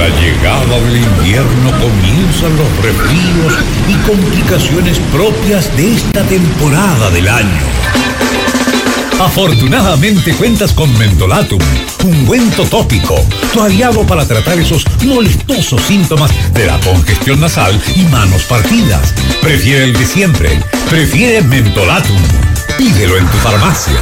la llegada del invierno comienzan los resfríos y complicaciones propias de esta temporada del año. Afortunadamente cuentas con Mentolatum, ungüento tópico, tu aliado para tratar esos molestosos síntomas de la congestión nasal y manos partidas. Prefiere el de siempre, prefiere Mentolatum. Pídelo en tu farmacia.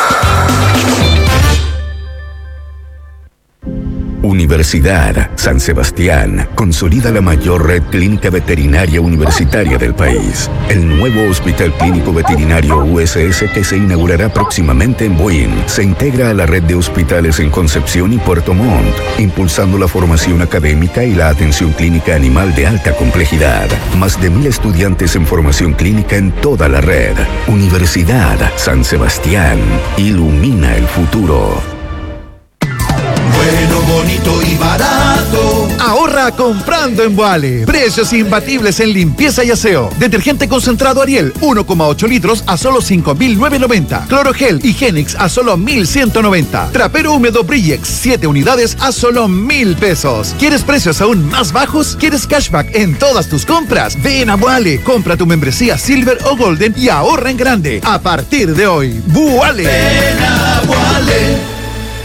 Universidad San Sebastián consolida la mayor red clínica veterinaria universitaria del país. El nuevo Hospital Clínico Veterinario USS, que se inaugurará próximamente en Buin, se integra a la red de hospitales en Concepción y Puerto Montt, impulsando la formación académica y la atención clínica animal de alta complejidad. Más de 1,000 estudiantes en formación clínica en toda la red. Universidad San Sebastián. Ilumina el futuro. Bueno, bonito y barato. Ahorra comprando en Boale. Precios imbatibles en limpieza y aseo. Detergente concentrado Ariel, 1,8 litros a solo 5.990. Clorogel Higienix a solo 1.190. Trapero húmedo Brillex, 7 unidades a solo 1.000 pesos. ¿Quieres precios aún más bajos? ¿Quieres cashback en todas tus compras? Ven a Boale. Compra tu membresía Silver o Golden y ahorra en grande. A partir de hoy, Boale. Ven a Boale.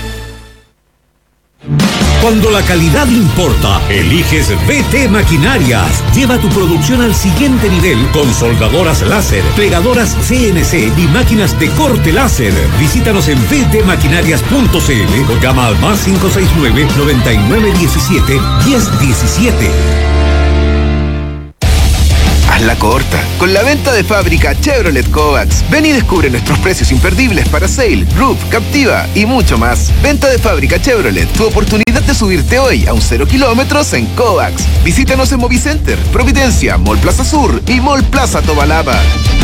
Cuando la calidad importa, eliges BT Maquinarias. Lleva tu producción al siguiente nivel con soldadoras láser, plegadoras CNC y máquinas de corte láser. Visítanos en btmaquinarias.cl o llama al más 569-9917-1017. Hazla corta con la venta de fábrica Chevrolet Kovacs. Ven y descubre nuestros precios imperdibles para Sail, Roof, Captiva y mucho más. Venta de fábrica Chevrolet, tu oportunidad de subirte hoy a un 0 kilómetros en Kovacs. Visítanos en Movicenter, Providencia, Mall Plaza Sur y Mall Plaza Tobalaba.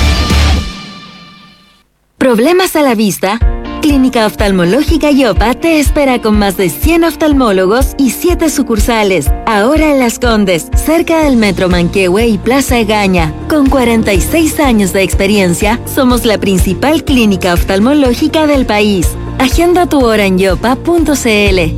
¿Problemas a la vista? Clínica Oftalmológica Yopa te espera con más de 100 oftalmólogos y 7 sucursales. Ahora en Las Condes, cerca del Metro Manquehue y Plaza Egaña. Con 46 años de experiencia, somos la principal clínica oftalmológica del país. Agenda tu hora en yopa.cl.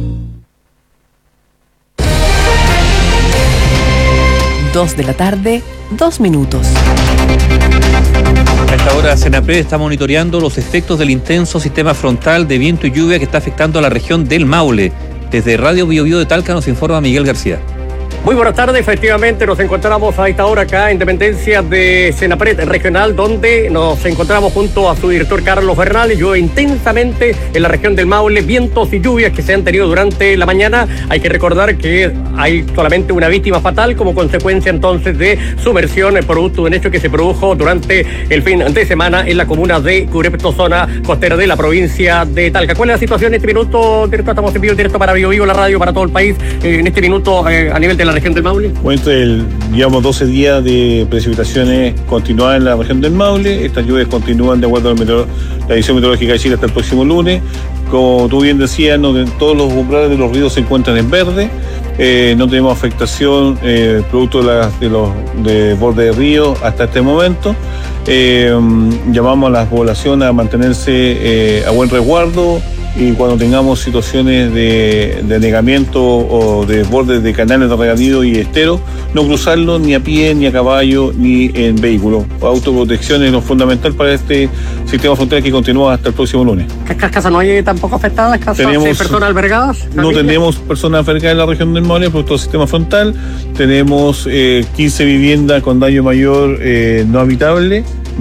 2 de la tarde, 2 minutos. A esta hora, Senapred está monitoreando los efectos del intenso sistema frontal de viento y lluvia que está afectando a la región del Maule. Desde Radio Bio Bio de Talca nos informa Miguel García. Muy buenas tardes, efectivamente nos encontramos a esta hora acá en dependencia de Senapred Regional, donde nos encontramos junto a su director Carlos Bernal. Llueve intensamente en la región del Maule, vientos y lluvias que se han tenido durante la mañana. Hay que recordar que hay solamente una víctima fatal como consecuencia entonces de sumersión, producto de un hecho que se produjo durante el fin de semana en la comuna de Curepto, zona costera de la provincia de Talca. ¿Cuál es la situación en este minuto, director? Estamos en vivo directo para Bio Bio, la radio para todo el país, en este minuto a nivel de la región del Maule. Bueno, llevamos 12 días de precipitaciones continuadas en la región del Maule. Estas lluvias continúan de acuerdo a la División Meteorológica de Chile hasta el próximo lunes. Como tú bien decías, todos los umbrales de los ríos se encuentran en verde. No tenemos afectación producto de borde de río hasta este momento. Llamamos a la población a mantenerse a buen resguardo, y cuando tengamos situaciones de anegamiento o de bordes de canales de regadío y esteros, no cruzarlo ni a pie, ni a caballo, ni en vehículo. Autoprotección es lo fundamental para este sistema frontal que continúa hasta el próximo lunes. ¿Casas no hay tampoco afectadas? ¿Casas de personas albergadas? No tenemos personas albergadas en la región del Maule por todo el sistema frontal. Tenemos 15 viviendas con daño mayor no habitable,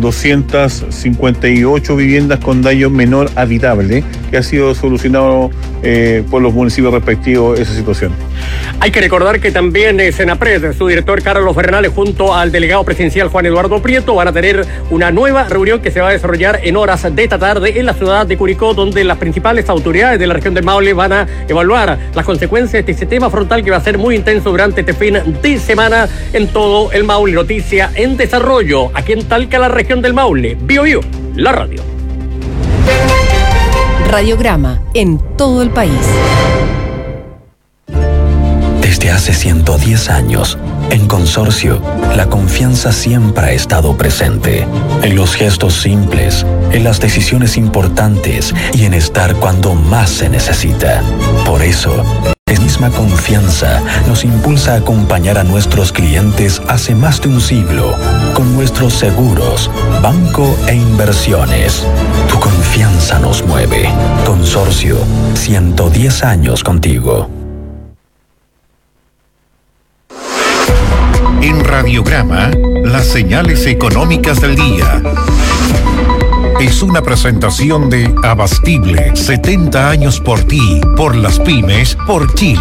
258 viviendas con daño menor habitable, que ha sido solucionado por los municipios respectivos esa situación. Hay que recordar que también Senapred, su director Carlos Bernal, junto al delegado presidencial Juan Eduardo Prieto, van a tener una nueva reunión que se va a desarrollar en horas de esta tarde en la ciudad de Curicó, donde las principales autoridades de la región del Maule van a evaluar las consecuencias de este sistema frontal que va a ser muy intenso durante este fin de semana en todo el Maule. Noticia en desarrollo aquí en Talca, la región del Maule. Bio Bio, la radio. Radiograma en todo el país. Desde hace 110 años, en Consorcio, la confianza siempre ha estado presente. En los gestos simples, en las decisiones importantes y en estar cuando más se necesita. Por eso, esa misma confianza nos impulsa a acompañar a nuestros clientes hace más de un siglo con nuestros seguros, banco e inversiones. Tu confianza nos mueve. Consorcio, 110 años contigo. En Radiograma, las señales económicas del día. Es una presentación de Abastible, 70 años por ti, por las pymes, por Chile.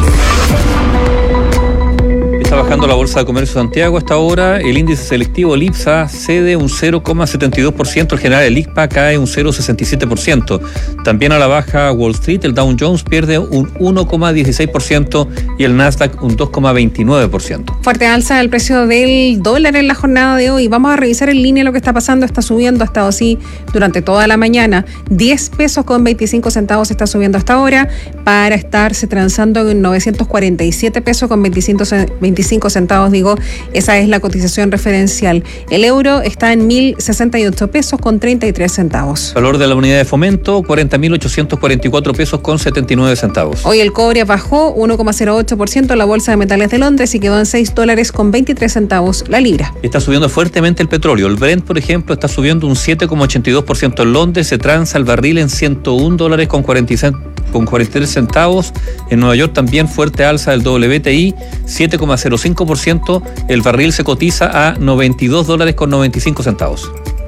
Está bajando la Bolsa de Comercio de Santiago hasta ahora. El índice selectivo, el IPSA, cede un 0,72%. El general, el ICPA, cae un 0,67%. También a la baja Wall Street, el Dow Jones pierde un 1,16% y el Nasdaq un 2,29%. Fuerte alza del precio del dólar en la jornada de hoy. Vamos a revisar en línea lo que está pasando. Está subiendo, ha estado así durante toda la mañana. 10 pesos con 25 centavos está subiendo hasta ahora para estarse transando en 947 pesos con 25 centavos, esa es la cotización referencial. El euro está en 1.068 pesos con 33 centavos. Valor de la unidad de fomento, 40.844 pesos con 79 centavos. Hoy el cobre bajó 1,08% en la Bolsa de Metales de Londres y quedó en $6 con 23 centavos la libra. Está subiendo fuertemente el petróleo. El Brent, por ejemplo, está subiendo un 7,82% en Londres. Se transa el barril en $101 con 43 centavos. En Nueva York también fuerte alza del WTI, 7,05%. El barril se cotiza a $92 con 95 centavos.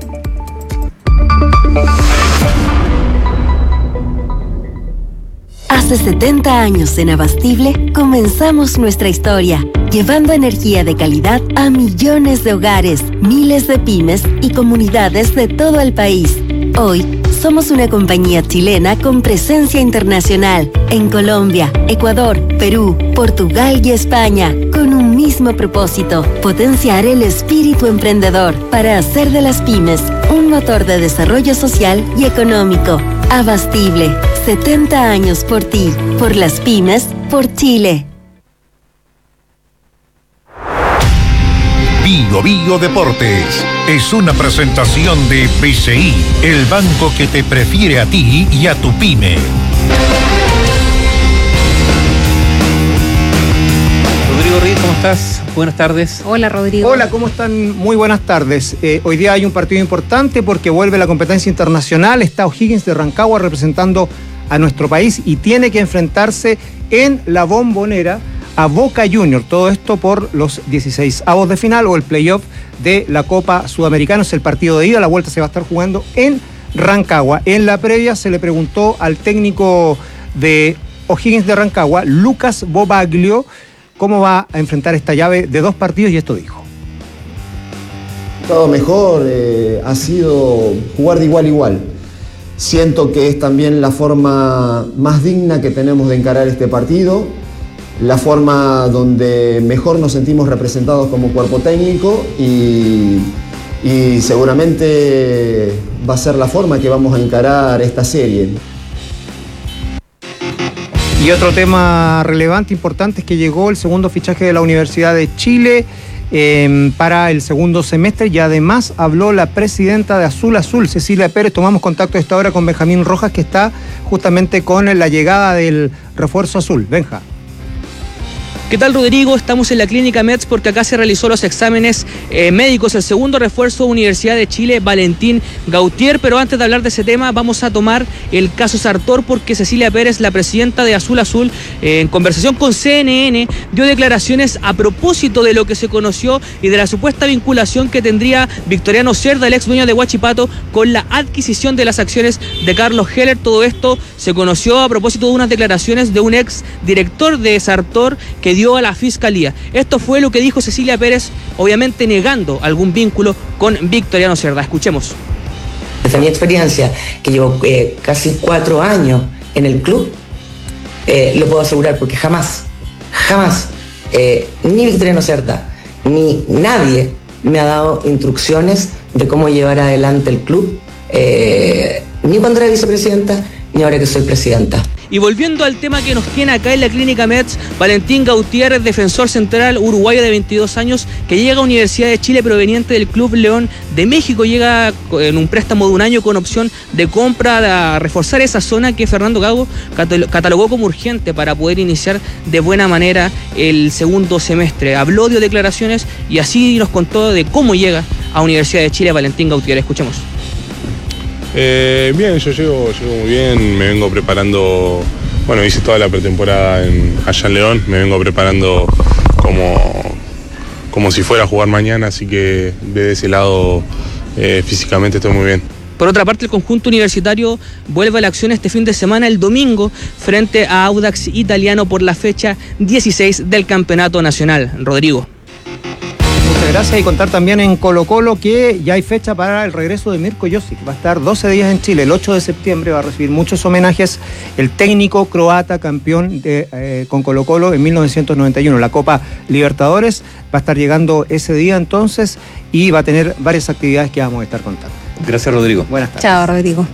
Hace 70 años en Abastible comenzamos nuestra historia, llevando energía de calidad a millones de hogares, miles de pymes y comunidades de todo el país. Hoy somos una compañía chilena con presencia internacional en Colombia, Ecuador, Perú, Portugal y España, con un mismo propósito: potenciar el espíritu emprendedor para hacer de las pymes un motor de desarrollo social y económico. Abastible, 70 años por ti, por las pymes, por Chile. Bio Bio Deportes es una presentación de BCI, el banco que te prefiere a ti y a tu pyme. Rodrigo Riz, ¿cómo estás? Buenas tardes. Hola, Rodrigo. Hola, ¿cómo están? Muy buenas tardes. Hoy día hay un partido importante porque vuelve la competencia internacional. Está O'Higgins de Rancagua representando a nuestro país y tiene que enfrentarse en la Bombonera a Boca Juniors. Todo esto por los 16avos de final o el playoff de la Copa Sudamericana. Es el partido de ida. La vuelta se va a estar jugando en Rancagua. En la previa se le preguntó al técnico de O'Higgins de Rancagua, Lucas Bobaglio, cómo va a enfrentar esta llave de 2 partidos, y esto dijo. Todo mejor, ha sido jugar de igual a igual. Siento que es también la forma más digna que tenemos de encarar este partido, la forma donde mejor nos sentimos representados como cuerpo técnico y seguramente va a ser la forma que vamos a encarar esta serie. Y otro tema relevante, importante, es que llegó el segundo fichaje de la Universidad de Chile para el segundo semestre, y además habló la presidenta de Azul Azul, Cecilia Pérez. Tomamos contacto a esta hora con Benjamín Rojas, que está justamente con la llegada del refuerzo azul. Benja. ¿Qué tal, Rodrigo? Estamos en la clínica MEDS porque acá se realizó los exámenes médicos, el segundo refuerzo Universidad de Chile, Valentín Gautier. Pero antes de hablar de ese tema, vamos a tomar el caso Sartor, porque Cecilia Pérez, la presidenta de Azul Azul, en conversación con CNN, dio declaraciones a propósito de lo que se conoció y de la supuesta vinculación que tendría Victoriano Cerda, el ex dueño de Huachipato, con la adquisición de las acciones de Carlos Heller. Todo esto se conoció a propósito de unas declaraciones de un ex director de Sartor que dio a la Fiscalía. Esto fue lo que dijo Cecilia Pérez, obviamente negando algún vínculo con Victoriano Cerda. Escuchemos. Desde mi experiencia, que llevo casi 4 años en el club, lo puedo asegurar, porque jamás, ni Victoriano Cerda, ni nadie me ha dado instrucciones de cómo llevar adelante el club, ni cuando era vicepresidenta, ni ahora que soy presidenta. Y volviendo al tema que nos tiene acá en la Clínica Mets, Valentín Gautier, defensor central uruguayo de 22 años, que llega a Universidad de Chile proveniente del Club León de México, llega en un préstamo de un año con opción de compra a reforzar esa zona que Fernando Gago catalogó como urgente para poder iniciar de buena manera el segundo semestre. Habló, dio declaraciones y así nos contó de cómo llega a Universidad de Chile Valentín Gautier. Escuchemos. Bien, yo llego muy bien, me vengo preparando, bueno, hice toda la pretemporada allá en León, me vengo preparando como si fuera a jugar mañana, así que desde ese lado físicamente estoy muy bien. Por otra parte, el conjunto universitario vuelve a la acción este fin de semana, el domingo, frente a Audax Italiano por la fecha 16 del Campeonato Nacional. Rodrigo. Muchas gracias, y contar también en Colo-Colo que ya hay fecha para el regreso de Mirko Josic. Va a estar 12 días en Chile, el 8 de septiembre va a recibir muchos homenajes el técnico croata campeón con Colo-Colo en 1991, la Copa Libertadores. Va a estar llegando ese día entonces y va a tener varias actividades que vamos a estar contando. Gracias, Rodrigo. Buenas tardes. Chao, Rodrigo.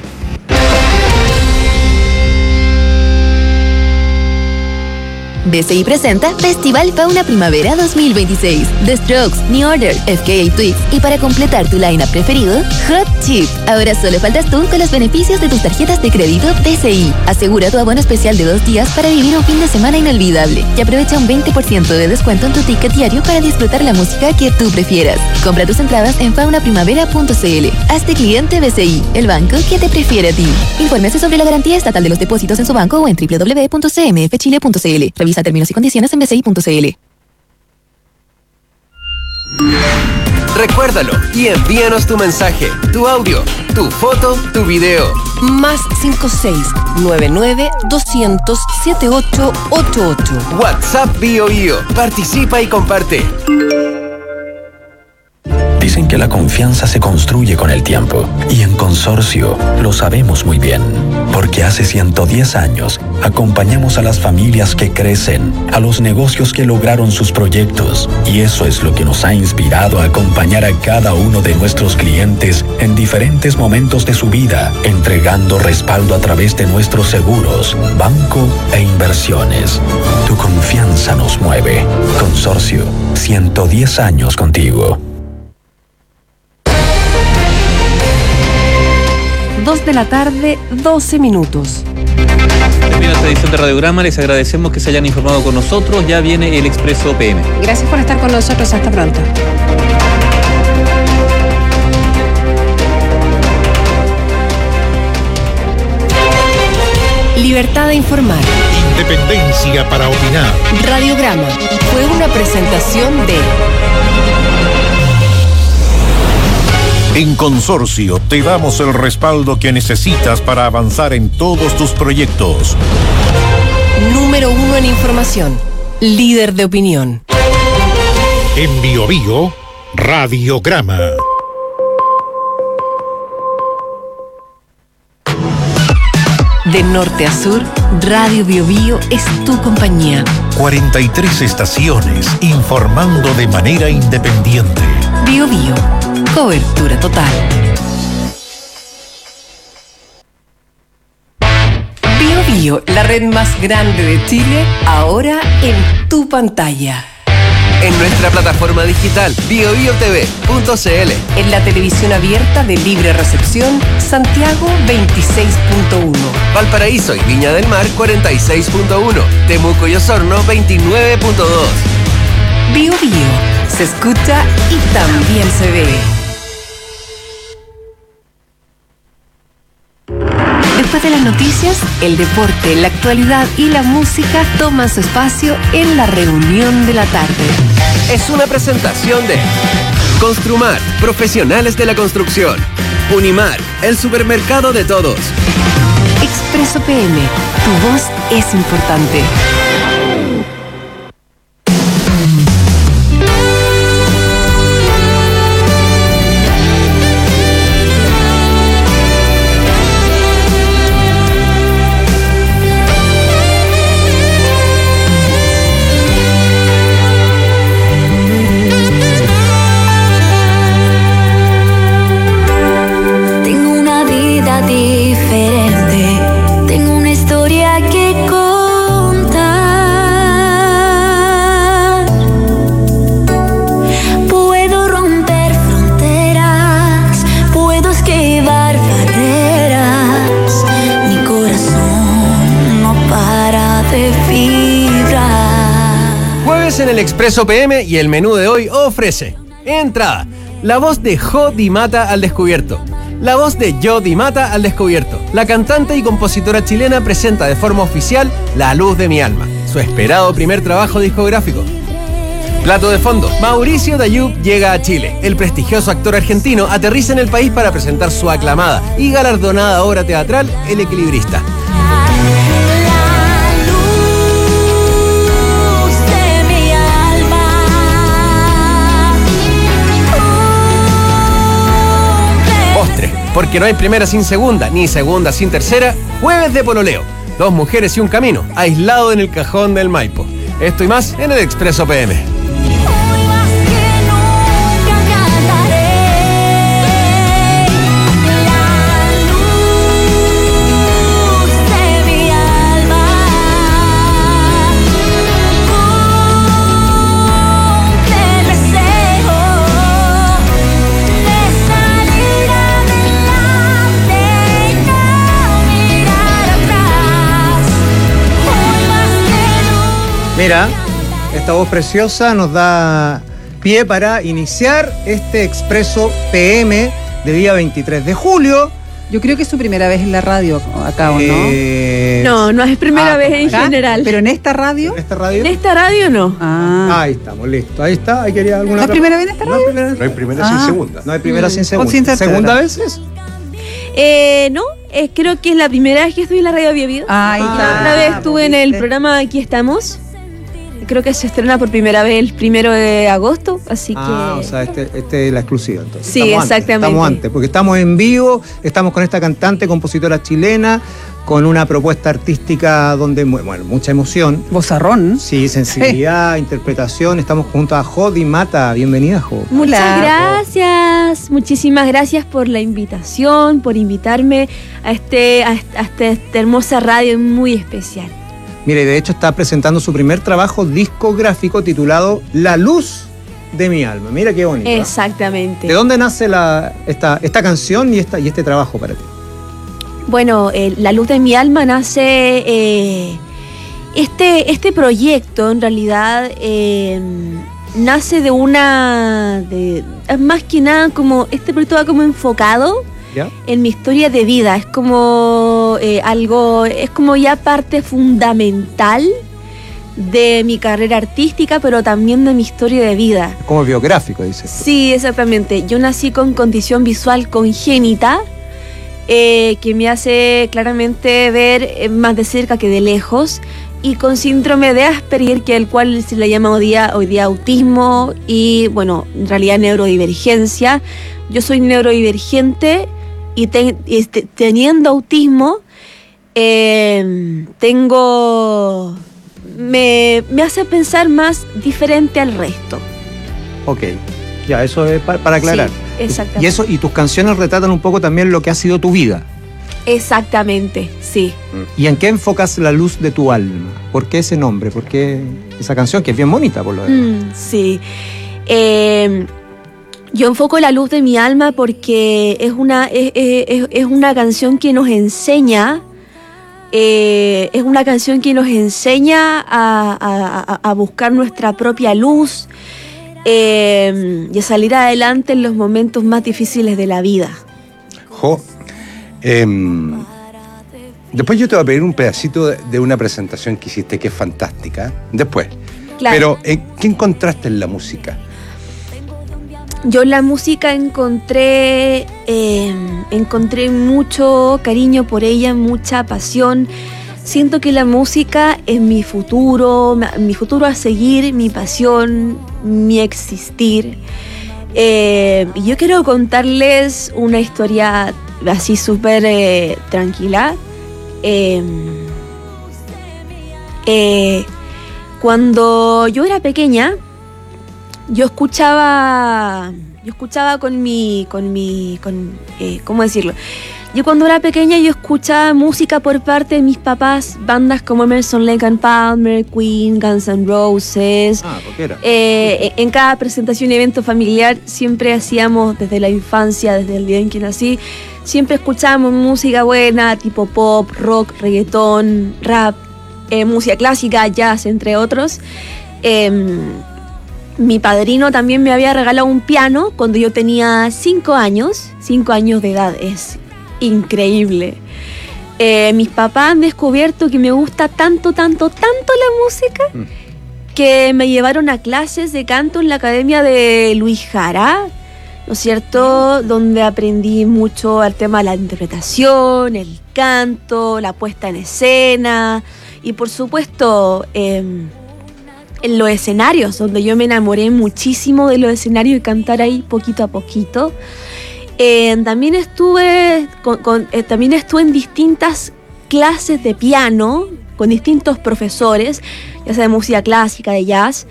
BCI presenta Festival Fauna Primavera 2026. The Strokes, New Order, FKA Twigs y para completar tu line-up preferido, Hot Chip. Ahora solo faltas tú con los beneficios de tus tarjetas de crédito BCI. Asegura tu abono especial de 2 días para vivir un fin de semana inolvidable y aprovecha un 20% de descuento en tu ticket diario para disfrutar la música que tú prefieras. Compra tus entradas en faunaprimavera.cl. Hazte cliente BCI, el banco que te prefiere a ti. Infórmese sobre la garantía estatal de los depósitos en su banco o en www.cmfchile.cl. Revisa términos y condiciones en bci.cl. Recuérdalo y envíanos tu mensaje, tu audio, tu foto, tu video. Más 56-99-200-7888. WhatsApp BioBio. Participa y comparte. Dicen que la confianza se construye con el tiempo y en Consorcio lo sabemos muy bien, porque hace 110 años acompañamos a las familias que crecen, a los negocios que lograron sus proyectos, y eso es lo que nos ha inspirado a acompañar a cada uno de nuestros clientes en diferentes momentos de su vida, entregando respaldo a través de nuestros seguros, banco e inversiones. Tu confianza nos mueve. Consorcio, 110 años contigo. 2 de la tarde, 12 minutos. Termina esta edición de Radiograma, les agradecemos que se hayan informado con nosotros. Ya viene el Expreso PM. Gracias por estar con nosotros, hasta pronto. Libertad de informar. Independencia para opinar. Radiograma fue una presentación de... En Consorcio te damos el respaldo que necesitas para avanzar en todos tus proyectos. Número 1 en información. Líder de opinión. En BioBio, Radiograma. De norte a sur, Radio BioBio es tu compañía. 43 estaciones informando de manera independiente. BioBio. Cobertura total. BioBio, la red más grande de Chile, ahora en tu pantalla. En nuestra plataforma digital biobiotv.cl. En la televisión abierta de libre recepción, Santiago 26.1. Valparaíso y Viña del Mar 46.1. Temuco y Osorno 29.2. BioBio, se escucha y también se ve. Después de las noticias, el deporte, la actualidad y la música toman su espacio en la reunión de la tarde. Es una presentación de Construmar, profesionales de la construcción. Unimar, el supermercado de todos. Expreso PM, tu voz es importante. Diferente, tengo una historia de fibra. Jueves en el Expreso PM y el menú de hoy ofrece: entrada, la voz de Jo Di Mata al descubierto. La voz de Jo Di Mata al descubierto. La cantante y compositora chilena presenta de forma oficial La Luz de mi Alma, su esperado primer trabajo discográfico. Plato de fondo: Mauricio Dayub llega a Chile. El prestigioso actor argentino aterriza en el país para presentar su aclamada y galardonada obra teatral El Equilibrista. Postre, porque no hay primera sin segunda, ni segunda sin tercera. Jueves de pololeo. 2 mujeres y un camino, aislado en el cajón del Maipo. Esto y más en el Expreso PM. Mira, esta voz preciosa nos da pie para iniciar este Expreso PM de día 23 de julio. Yo creo que es su primera vez en la radio acá, ¿o no? No es primera vez en ¿acá? general. ¿Pero en esta radio? ¿En esta radio? En esta radio no. Ahí estamos, listo. Ahí está. Ahí quería alguna ¿No es primera vez en esta radio? No hay primera sin segunda. No hay primera sin Con segunda. sin tercera. ¿Segunda vez es? No, creo que es la primera vez que estoy en la radio Bio. Ahí La está. otra vez estuve en el programa Aquí Estamos. Creo que se estrena por primera vez el 1 de agosto, así que... O sea, este es la exclusiva entonces. Sí, Estamos exactamente. Estamos antes, porque estamos en vivo, estamos con esta cantante, compositora chilena, con una propuesta artística donde, bueno, mucha emoción. Vozarrón. Sí, sensibilidad, interpretación. Estamos junto a Jo Di Mata. Bienvenida, Jo. Muchas gracias, muchísimas gracias por la invitación, por invitarme a esta hermosa radio muy especial. Mire, de hecho está presentando su primer trabajo discográfico titulado La Luz de mi Alma. Mira qué bonito. Exactamente. ¿De dónde nace esta canción y este trabajo para ti? Bueno, La Luz de mi Alma nace... Este proyecto, en realidad, nace de una... más que nada, como este proyecto va como enfocado... ¿Ya? En mi historia de vida, es como es como ya parte fundamental de mi carrera artística, pero también de mi historia de vida. Como biográfico, dices. Sí, exactamente. Yo nací con condición visual congénita, que me hace claramente ver más de cerca que de lejos, y con síndrome de Asperger, que el cual se le llama hoy día autismo, y bueno, en realidad neurodivergencia. Yo soy neurodivergente y teniendo autismo, me hace pensar más diferente al resto. Ok, ya, eso es para aclarar. Sí, exactamente. Y tus canciones retratan un poco también lo que ha sido tu vida. Exactamente, sí. ¿Y en qué enfocas La Luz de tu Alma? ¿Por qué ese nombre? ¿Por qué esa canción que es bien bonita por lo demás? Sí. Yo enfoco La Luz de mi Alma porque es una canción que nos enseña, a buscar nuestra propia luz y a salir adelante en los momentos más difíciles de la vida. Jo, después yo te voy a pedir un pedacito de una presentación que hiciste que es fantástica. Después. Claro. Pero, ¿qué encontraste en la música? Yo en la música encontré mucho cariño por ella, mucha pasión. Siento que la música es mi futuro a seguir, mi pasión, mi existir. Y yo quiero contarles una historia así súper tranquila. Cuando yo era pequeña, yo escuchaba ¿cómo decirlo? Yo cuando era pequeña yo escuchaba música por parte de mis papás, bandas como Emerson, Lake and Palmer, Queen, Guns N' Roses. En cada presentación y evento familiar siempre hacíamos, desde la infancia, desde el día en que nací, siempre escuchábamos música buena, tipo pop, rock, reggaetón, rap. música clásica, jazz, entre otros. Mi padrino también me había regalado un piano cuando yo tenía 5 años. 5 años de edad, es increíble. Mis papás han descubierto que me gusta tanto la música que me llevaron a clases de canto en la Academia de Luis Jara, ¿no es cierto? Donde aprendí mucho el tema de la interpretación, el canto, la puesta en escena y por supuesto en los escenarios, donde yo me enamoré muchísimo de los escenarios y cantar ahí poquito a poquito. También estuve en distintas clases de piano con distintos profesores, ya sea de música clásica, de jazz,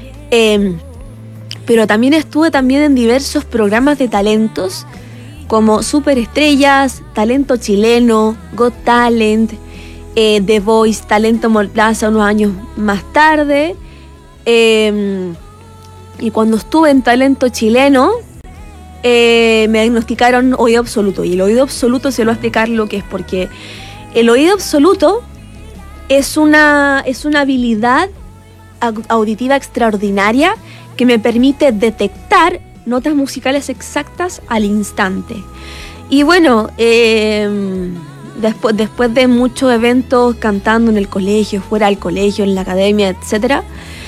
pero también estuve en diversos programas de talentos como Superestrellas, Talento Chileno, Got Talent, The Voice, Talento Mall Plaza unos años más tarde. Y cuando estuve en Talento Chileno, me diagnosticaron oído absoluto. Y el oído absoluto se lo voy a explicar lo que es, porque el oído absoluto es una habilidad auditiva extraordinaria que me permite detectar notas musicales exactas al instante. Y bueno, después de muchos eventos cantando en el colegio, fuera del colegio, en la academia, etcétera,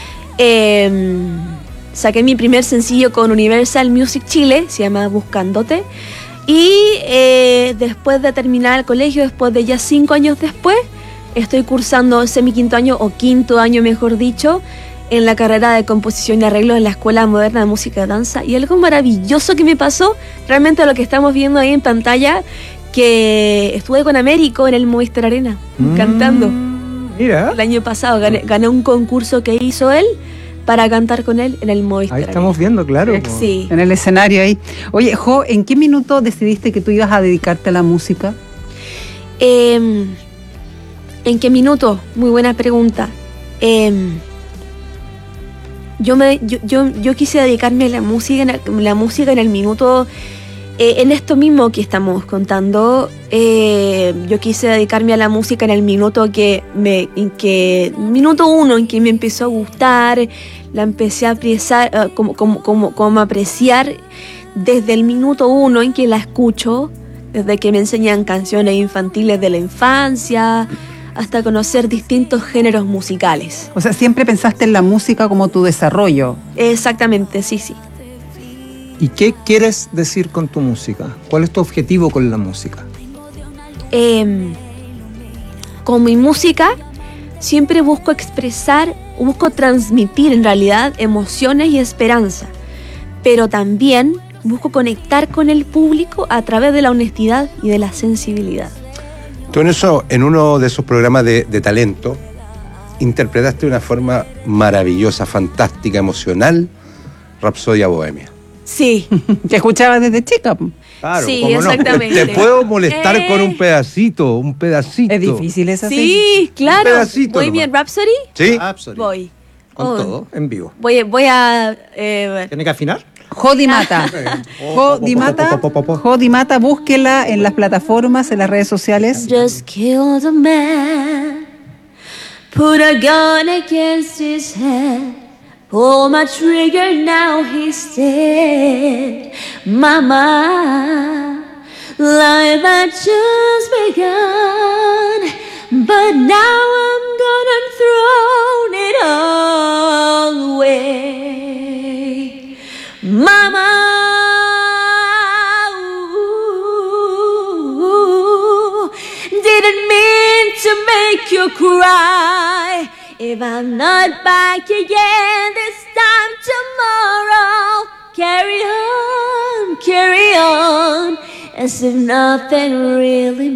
saqué mi primer sencillo con Universal Music Chile, se llama Buscándote, y después de terminar el colegio, después de ya 5 años después, estoy cursando semi-quinto año, o quinto año mejor dicho, en la carrera de composición y arreglos en la Escuela Moderna de Música y Danza. Y algo maravilloso que me pasó, realmente lo que estamos viendo ahí en pantalla, que estuve con Américo en el Movistar Arena, cantando. Mira. El año pasado gané un concurso que hizo él para cantar con él en el Movistar. Ahí estamos viendo, claro. Sí. En el escenario ahí. Oye, Jo, ¿en qué minuto decidiste que tú ibas a dedicarte a la música? ¿En qué minuto? Muy buena pregunta. Yo quise dedicarme a la música en el minuto, en esto mismo que estamos contando. Yo quise dedicarme a la música en el minuto minuto 1 en que me empezó a gustar, la empecé a apreciar, como apreciar desde el minuto 1 en que la escucho, desde que me enseñan canciones infantiles de la infancia, hasta conocer distintos géneros musicales. O sea, siempre pensaste en la música como tu desarrollo. Exactamente, sí. ¿Y qué quieres decir con tu música? ¿Cuál es tu objetivo con la música? Con mi música siempre busco transmitir en realidad emociones y esperanza, pero también busco conectar con el público a través de la honestidad y de la sensibilidad. Tú en uno de esos programas de talento, interpretaste de una forma maravillosa, fantástica, emocional, Rapsodia Bohemia. Sí. ¿Te escuchabas desde chica? Claro, sí, ¿cómo exactamente. No? Te puedo molestar con un pedacito. Es difícil esa. Sí, claro. Un pedacito. ¿Voy bien, Rhapsody? Sí. Rhapsody. Voy. Con todo, en vivo. Voy a... ¿Tiene que afinar? Jodi Mata. Jodi Mata, búsquela en las plataformas, en las redes sociales. Just killed a man, put a gun against his head, pull my trigger, now he's dead. Mama, life had just begun, but now I'm gone and thrown it all away. Mama, ooh, didn't mean to make you cry. If I'm not back again this time tomorrow, carry on, as if nothing really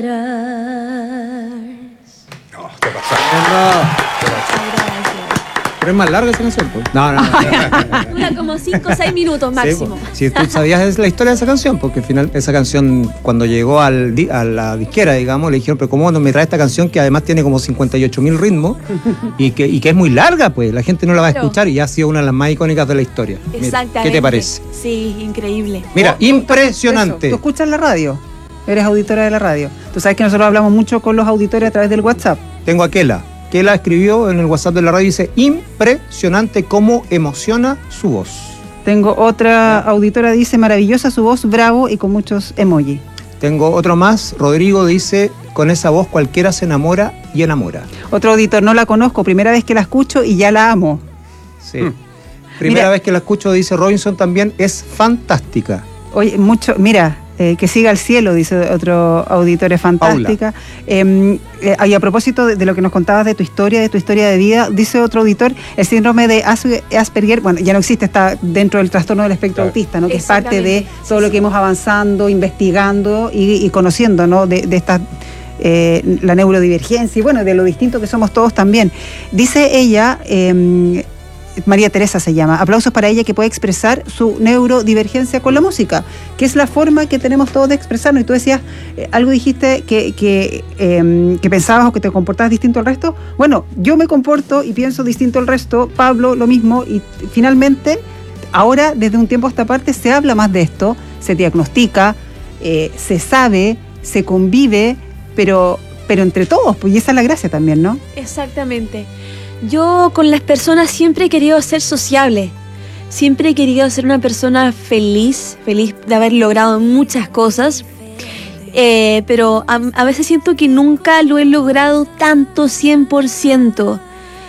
matters. No, te pasaste. Pero es más larga esa canción, pues. No. Dura como 5 o 6 minutos máximo. Si tú sabías la historia de esa canción, porque al final esa canción, cuando llegó a la disquera, digamos, le dijeron, pero ¿cómo no me trae esta canción que además tiene como 58.000 ritmos y que es muy larga, pues? La gente no la va a escuchar y ya ha sido una de las más icónicas de la historia. Exactamente. ¿Qué te parece? Sí, increíble. Mira, impresionante. ¿Tú escuchas la radio? ¿Eres auditora de la radio? Tú sabes que nosotros hablamos mucho con los auditores a través del WhatsApp. Tengo aquella. que la escribió en el WhatsApp de la radio, dice: impresionante cómo emociona su voz. Tengo otra auditora, dice: maravillosa su voz, bravo, y con muchos emojis. Tengo otro más, Rodrigo dice: con esa voz cualquiera se enamora y enamora. Otro auditor: no la conozco, primera vez que la escucho y ya la amo. Sí. Primera vez que la escucho, dice Robinson, también es fantástica. Oye, que siga al cielo, dice otro auditor, es fantástica. Y a propósito de lo que nos contabas de tu historia de vida, dice otro auditor: el síndrome de Asperger, bueno, ya no existe, está dentro del trastorno del espectro autista, ¿no? Que es parte de todo lo que hemos avanzando, investigando y conociendo, ¿no? De esta la neurodivergencia y bueno, de lo distinto que somos todos también. Dice ella, María Teresa se llama, aplausos para ella, que puede expresar su neurodivergencia con la música, que es la forma que tenemos todos de expresarnos. Y tú decías, algo dijiste que pensabas o que te comportabas distinto al resto. Bueno, yo me comporto y pienso distinto al resto, Pablo lo mismo, y finalmente ahora desde un tiempo a esta parte se habla más de esto, se diagnostica, se sabe, se convive, pero entre todos, pues, y esa es la gracia también, ¿no? Exactamente. Yo con las personas siempre he querido ser sociable, siempre he querido ser una persona feliz de haber logrado muchas cosas, pero a veces siento que nunca lo he logrado tanto 100%,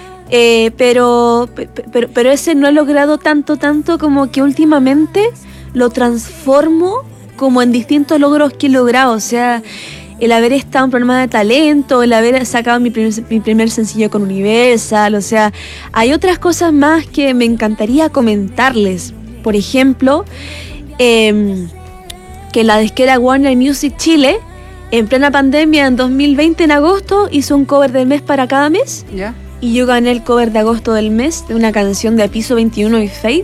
pero ese no he logrado tanto como que últimamente lo transformo como en distintos logros que he logrado, o sea, el haber estado en programa de talento, el haber sacado mi primer sencillo con Universal, o sea, hay otras cosas más que me encantaría comentarles. Por ejemplo, que la disquera Warner Music Chile, en plena pandemia, en 2020, en agosto, hizo un cover del mes para cada mes. ¿Ya? Y yo gané el cover de agosto del mes de una canción de Piso 21 y Faith.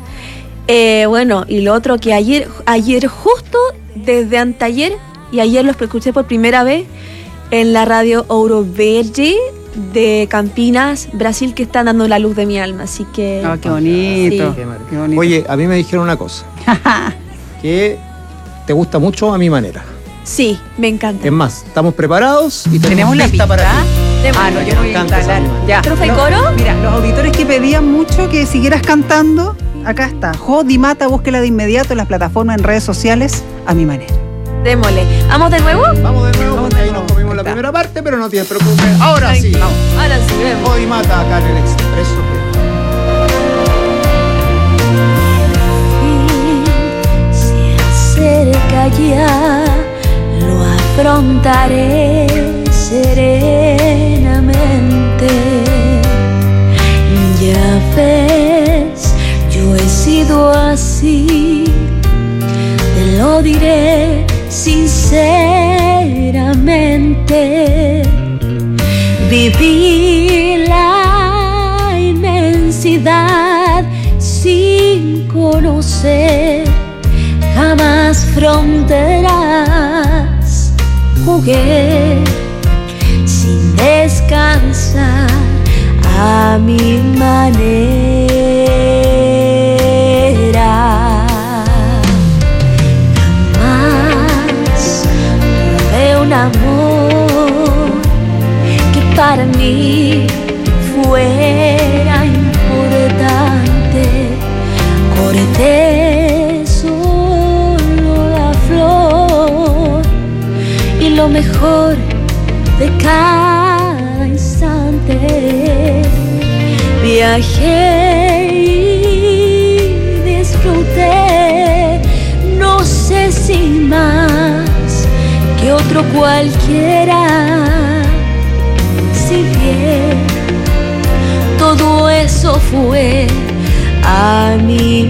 Bueno, y lo otro que ayer justo desde anteayer, y ayer los escuché por primera vez en la radio Ouro Verde de Campinas, Brasil, que está dando la luz de mi alma. Así que... Oh, qué bonito. Sí. Qué bonito. Oye, a mí me dijeron una cosa, que te gusta mucho A Mi Manera. Sí, me encanta. Es más, estamos preparados y tenemos la lista pista para ti. No, yo no voy a instalar. Ya. ¿Pero hay coro? Mira, los auditores que pedían mucho que siguieras cantando, acá está. Jo Di Mata, búsquela de inmediato en las plataformas, en redes sociales, A Mi Manera. Démosle. ¿Vamos de nuevo? Vamos de nuevo, porque ahí nos comimos la primera parte, pero no te preocupes. Ahora sí, vamos. Ahora sí, vemos. Jo Di Mata acá en el Expreso. Se acerca ya, lo afrontaré serenamente. Ya ves, yo he sido así, te lo diré sinceramente. Viví la inmensidad sin conocer jamás fronteras. Jugué sin descansar a mi manera. Un amor que para mí fuera importante. Corté solo la flor y lo mejor de cada instante. Viajé y disfruté, no sé si más que otro cualquiera, si bien todo eso fue a mi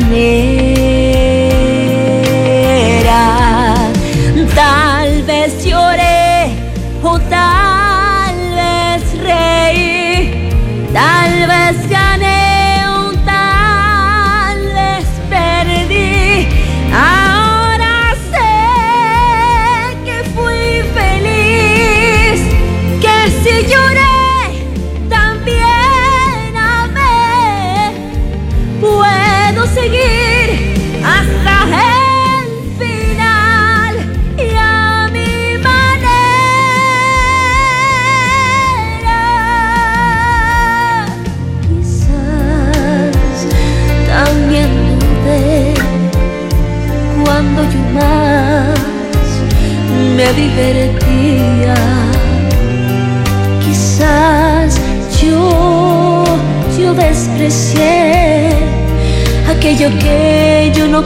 manera. Tal vez lloré o tal vez reí, tal vez gané o tal vez perdí. Ahora sé que fui feliz, que si lloré también amé. Puedo seguir hasta el final y a mi manera. desprecié, aquello que yo no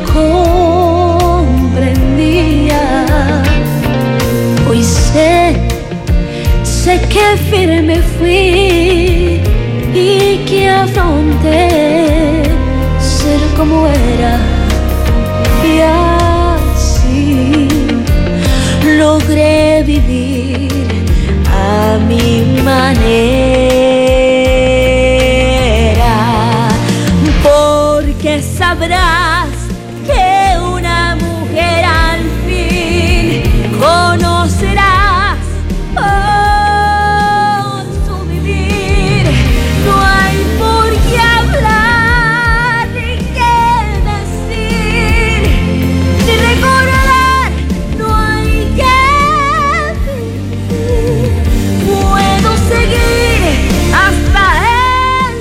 comprendía. Hoy sé que firme fui y que afronté ser como era, y así logré vivir a mi manera, porque sabrás que una mujer al fin conocerás su vivir. No hay por qué hablar, ni qué decir, ni recordar, no hay que fingir. Puedo seguir hasta el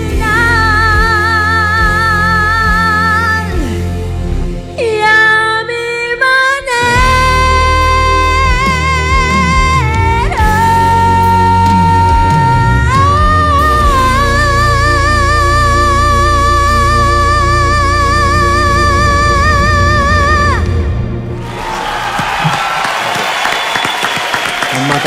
final y a mi Nos mató.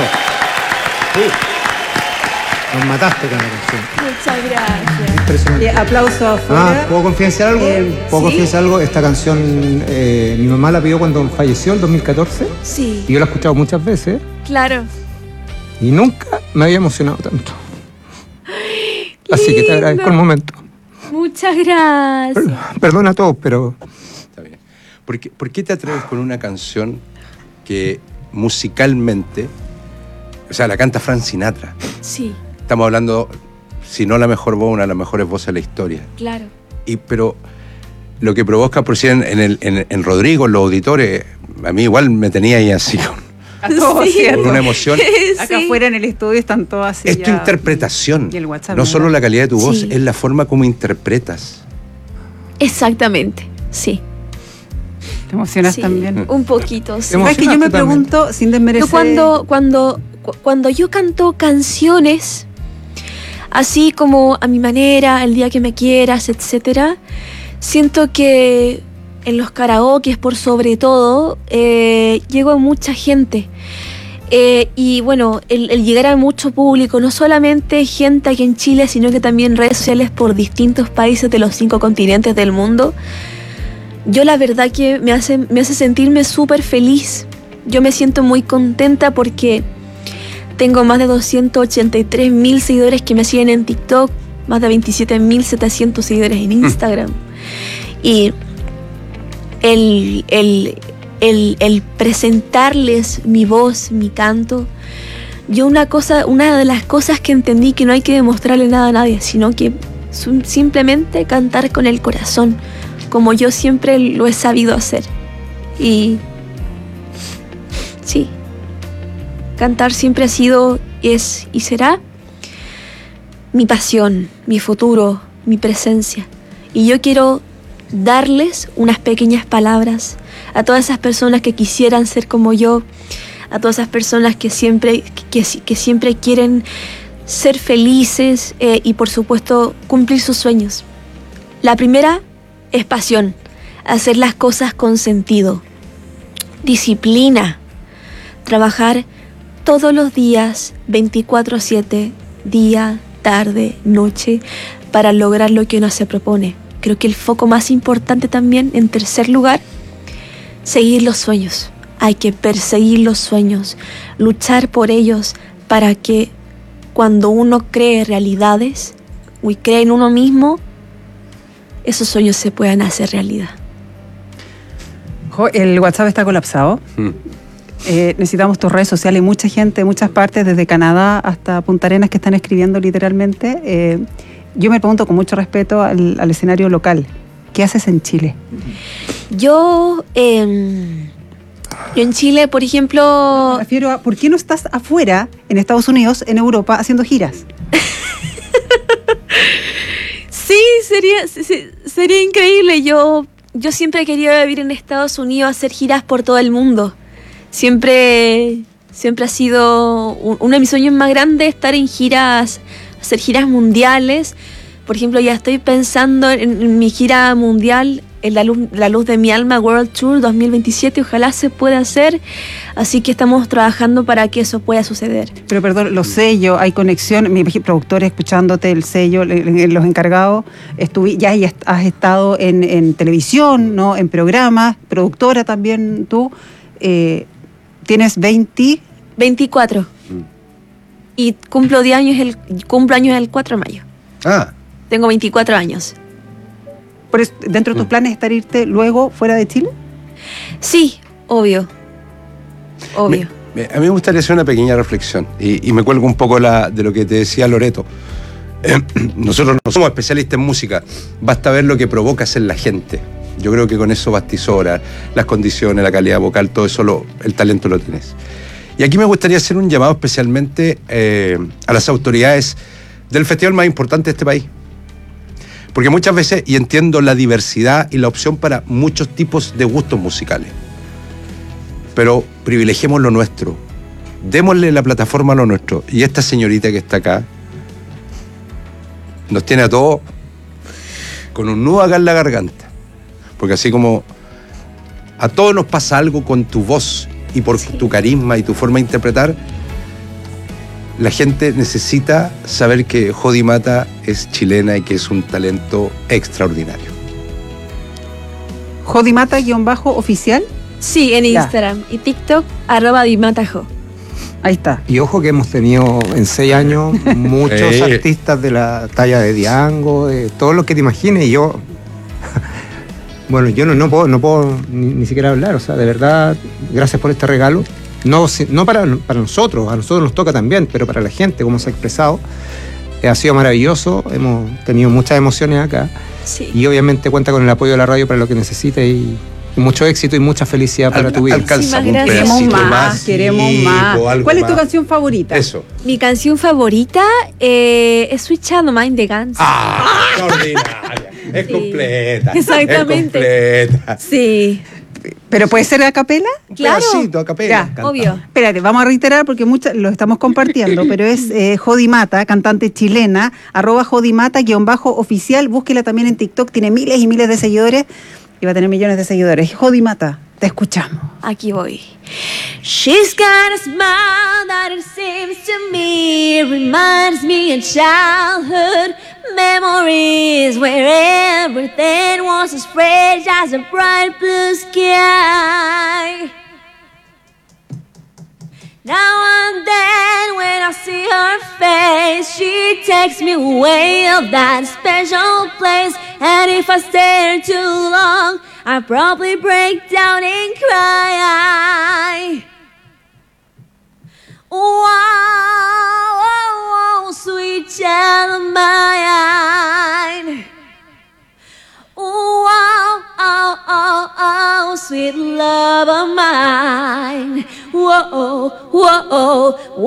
Nos mataste con la canción. Muchas gracias. Impresionante. Aplauso afuera. ¿Puedo confidenciar algo? ¿Puedo ¿sí? confidenciar algo? Esta canción mi mamá la pidió cuando falleció en 2014 Sí, y yo la he escuchado muchas veces claro. y nunca me había emocionado tanto. Así que te agradezco el momento. Muchas gracias. Perdona a todos, pero... ¿Por qué te atreves con una canción que musicalmente, o sea, la canta Frank Sinatra? Sí, Estamos hablando, si no la mejor voz, una de las mejores voces de la historia. claro. Pero lo que provoca, por si en Rodrigo, en los auditores, a mí igual me tenía ahí así, A todos, con ¿cierto? una emoción. Acá afuera en el estudio están todos así. Es tu ya. interpretación, Y el WhatsApp, no solo ¿verdad? la calidad de tu voz, Sí. es la forma como interpretas. Exactamente, sí. Te emocionas Sí, también. un poquito, sí. Es que yo me pregunto, sin desmerecer... Yo cuando yo canto canciones así como a mi manera, el día que me quieras, etcétera, siento que en los karaokes por sobre todo llego a mucha gente. Y bueno, el llegar a mucho público, no solamente gente aquí en Chile, sino que también redes sociales por distintos países de los 5 continentes del mundo, yo la verdad que me hace sentirme súper feliz. Yo me siento muy contenta porque tengo más de 283.000 seguidores que me siguen en TikTok, más de 27.700 seguidores en Instagram. Y el presentarles mi voz, mi canto, una de las cosas que entendí que no hay que demostrarle nada a nadie, sino que simplemente cantar con el corazón, como yo siempre lo he sabido hacer. Y sí, cantar siempre ha sido, es y será mi pasión, mi futuro, mi presencia. Y yo quiero darles unas pequeñas palabras a todas esas personas que quisieran ser como yo, a todas esas personas que siempre quieren ser felices y por supuesto cumplir sus sueños. La primera es pasión, hacer las cosas con sentido, disciplina, trabajar todos los días, 24/7, día, tarde, noche, para lograr lo que uno se propone. Creo que el foco más importante también, en tercer lugar, seguir los sueños. Hay que perseguir los sueños, luchar por ellos para que cuando uno cree realidades y cree en uno mismo, esos sueños se puedan hacer realidad. El WhatsApp está colapsado. Necesitamos tus redes sociales. Hay mucha gente de muchas partes, desde Canadá hasta Punta Arenas, que están escribiendo literalmente. Yo me pregunto con mucho respeto al escenario local, ¿qué haces en Chile? Yo en Chile, por ejemplo... Me refiero a, ¿por qué no estás afuera, en Estados Unidos, en Europa, haciendo giras? Sí, sería increíble. Yo siempre he querido vivir en Estados Unidos, hacer giras por todo el mundo. Siempre ha sido uno de mis sueños más grandes, estar en giras, hacer giras mundiales, Por ejemplo, ya estoy pensando en mi gira mundial, en la luz de mi alma World Tour 2027, ojalá se pueda hacer, así que estamos trabajando para que eso pueda suceder. Pero perdón, los sellos, hay conexión, mi productor escuchándote, el sello, los encargados, ya has estado en televisión, ¿no? En programas, productora también tú, tienes 24 y cumplo años el 4 de mayo. Tengo 24 años. ¿Por eso, dentro de tus planes estar irte luego fuera de Chile? Sí, obvio. A mí me gustaría hacer una pequeña reflexión y me cuelgo un poco de lo que te decía Loreto. Nosotros no somos especialistas en música, basta ver lo que provocas en la gente. Yo creo que con eso basta y sobra. Las condiciones, la calidad vocal, todo eso, el talento lo tienes. Y aquí me gustaría hacer un llamado especialmente a las autoridades del festival más importante de este país. Porque muchas veces, y entiendo la diversidad y la opción para muchos tipos de gustos musicales, pero privilegiemos lo nuestro, démosle la plataforma a lo nuestro. Y esta señorita que está acá nos tiene a todos con un nudo acá en la garganta, porque así como a todos nos pasa algo con tu voz y por tu carisma y tu forma de interpretar, la gente necesita saber que Jody Mata es chilena y que es un talento extraordinario. ¿Jody Mata-oficial? Sí, en Instagram y TikTok, @dimatajo. Ahí está. Y ojo que hemos tenido en 6 años muchos artistas de la talla de Diango, de todo lo que te imagines. Y yo, bueno, yo no puedo ni siquiera hablar. O sea, de verdad, gracias por este regalo. No para nosotros, a nosotros nos toca también, pero para la gente, como se ha expresado, ha sido maravilloso. Hemos tenido muchas emociones acá. Sí. Y obviamente cuenta con el apoyo de la radio para lo que necesite y mucho éxito y mucha felicidad para tu vida. Queremos más. ¿Cuál es tu canción favorita? Eso. Mi canción favorita es Sweet Child of Mine de Guns. Extraordinaria. Es completa. Exactamente. Es completa. Sí. ¿Pero puede ser a capela? Claro. Pedacito, a capela. Ya, obvio. Espérate, vamos a reiterar porque lo estamos compartiendo, pero es Jody Mata, cantante chilena, @JodyMata_oficial. Búsquela también en TikTok, tiene miles y miles de seguidores y va a tener millones de seguidores. Jody Mata, te escuchamos. Aquí voy. She's got a smile that it seems to me reminds me of childhood memories where everything was as fresh as a bright blue sky. Now and then when I see her face, she takes me away of that special place. And if I stare too long, I probably break down and cry. Wow, oh, oh, sweet child of mine. Wow, oh, oh, oh, sweet love of mine. Whoa, whoa, wow.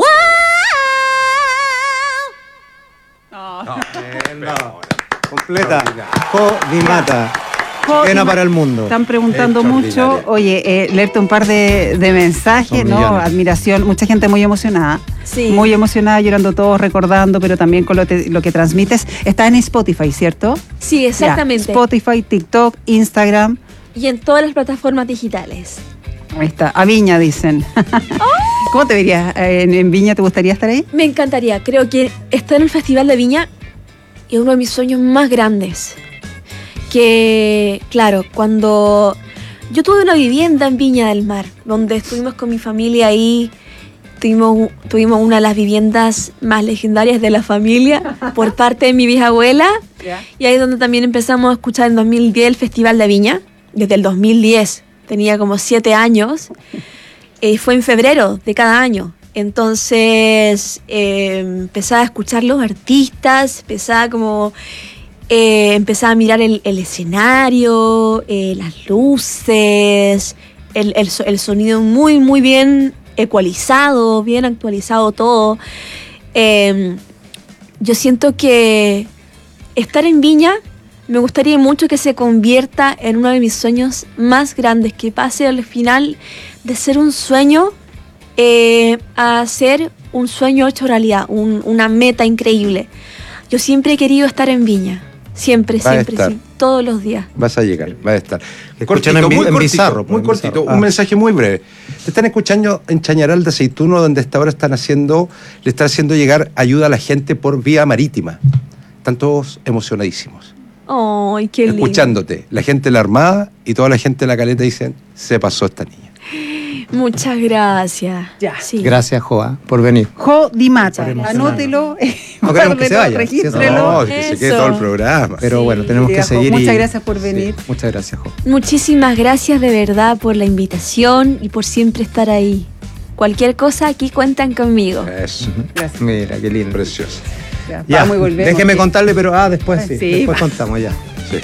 Completa. Jody Mata. Chilena para el mundo. Están preguntando mucho. Oye, leerte un par de mensajes, ¿no? Admiración. Mucha gente muy emocionada. Sí. Muy emocionada, llorando todos, recordando, pero también con lo que transmites. Está en Spotify, ¿cierto? Sí, exactamente. Ya, Spotify, TikTok, Instagram. Y en todas las plataformas digitales. Ahí está. A Viña, dicen. ¿Cómo te verías? ¿En Viña te gustaría estar ahí? Me encantaría. Creo que estar en el Festival de Viña es uno de mis sueños más grandes. Que, claro, cuando yo tuve una vivienda en Viña del Mar, donde estuvimos con mi familia ahí, tuvimos una de las viviendas más legendarias de la familia por parte de mi bisabuela, y ahí es donde también empezamos a escuchar en 2010 el Festival de Viña, desde el 2010, tenía como 7 años, fue en febrero de cada año. Entonces empezaba a escuchar los artistas, empezaba a mirar el escenario, las luces, el sonido muy, muy bien ecualizado, bien actualizado todo. Yo siento que estar en Viña me gustaría mucho que se convierta en uno de mis sueños más grandes, que pase al final de ser un sueño a ser un sueño hecho realidad, una meta increíble. Yo siempre he querido estar en Viña. Siempre, Va a siempre, estar. sí. Todos los días. Vas a llegar, va a estar. Escuchan Cortito, en muy cortito, Bizarro, muy en cortito. Bizarro. Un mensaje muy breve. Te están escuchando en Chañaral de Aceituno, donde hasta ahora le están haciendo llegar ayuda a la gente por vía marítima. Están todos emocionadísimos. Ay, qué lindo. Escuchándote. La gente de la Armada y toda la gente de la Caleta dicen, se pasó esta niña. Muchas gracias. Ya. Sí. Gracias, Joa, por venir. Jo Di Mata, anótelo, No queremos que se vaya. regístrelo. No, que se quede todo el programa. Pero bueno, tenemos que Querida Jo, seguir. muchas gracias por venir. Sí, muchas gracias, Jo. Muchísimas gracias de verdad por la invitación y por siempre estar ahí. Cualquier cosa, aquí cuentan conmigo. Eso. Gracias. Mira, qué lindo. Precioso. Ya, vamos y volvemos. déjeme contarle, pero después sí. Sí, Después va. contamos ya. Sí.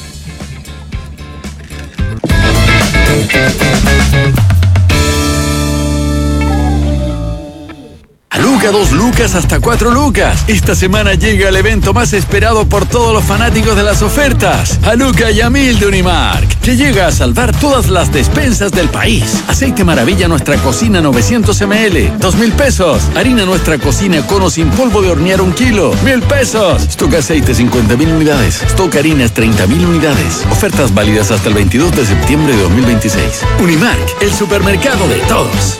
Luca 2 lucas hasta 4 lucas. Esta semana llega el evento más esperado por todos los fanáticos de las ofertas. A Luca y a 1000 de Unimark, que llega a salvar todas las despensas del país. Aceite Maravilla Nuestra Cocina 900 ml, 2.000 pesos. Harina Nuestra Cocina Cono sin polvo de hornear 1 kilo, 1.000 pesos. Stock aceite 50.000 unidades. Stock harinas 30.000 unidades. Ofertas válidas hasta el 22 de septiembre de 2026. Unimark, el supermercado de todos.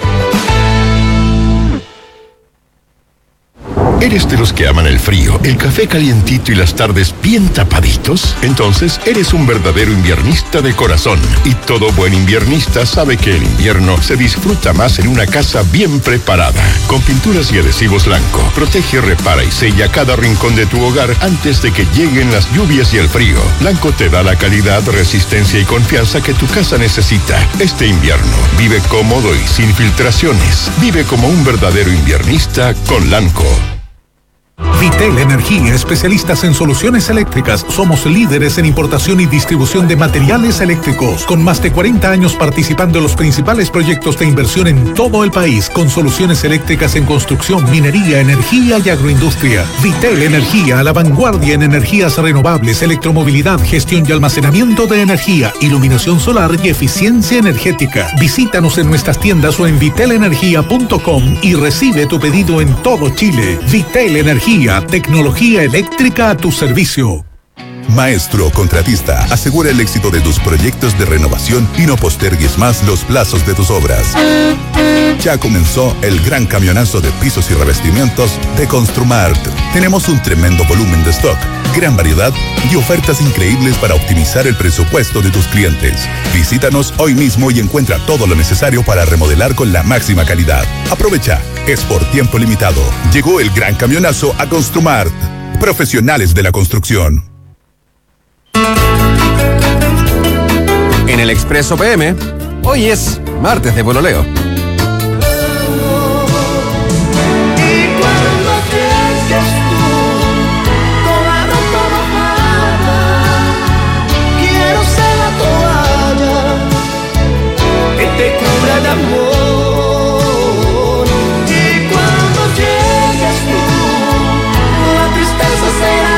¿Eres de los que aman el frío, el café calientito y las tardes bien tapaditos? Entonces eres un verdadero inviernista de corazón. Y todo buen inviernista sabe que el invierno se disfruta más en una casa bien preparada. Con pinturas y adhesivos Lanco, protege, repara y sella cada rincón de tu hogar antes de que lleguen las lluvias y el frío. Lanco te da la calidad, resistencia y confianza que tu casa necesita. Este invierno, vive cómodo y sin filtraciones. Vive como un verdadero inviernista con Lanco. Vitel Energía, especialistas en soluciones eléctricas. Somos líderes en importación y distribución de materiales eléctricos, con más de 40 años participando en los principales proyectos de inversión en todo el país, con soluciones eléctricas en construcción, minería, energía y agroindustria. Vitel Energía, a la vanguardia en energías renovables, electromovilidad, gestión y almacenamiento de energía, iluminación solar y eficiencia energética. Visítanos en nuestras tiendas o en vitelenergia.com y recibe tu pedido en todo Chile. Vitel Energía, tecnología eléctrica a tu servicio. Maestro contratista, asegura el éxito de tus proyectos de renovación y no postergues más los plazos de tus obras. Ya comenzó el gran camionazo de pisos y revestimientos de Construmart. Tenemos un tremendo volumen de stock, gran variedad y ofertas increíbles para optimizar el presupuesto de tus clientes. Visítanos hoy mismo y encuentra todo lo necesario para remodelar con la máxima calidad. Aprovecha, es por tiempo limitado. Llegó el gran camionazo a Construmart. Profesionales de la construcción. En el Expreso PM, hoy es martes de pololeo. Quiero ser la toalla que te cubra de amor. Y cuando llegues tú, la tristeza será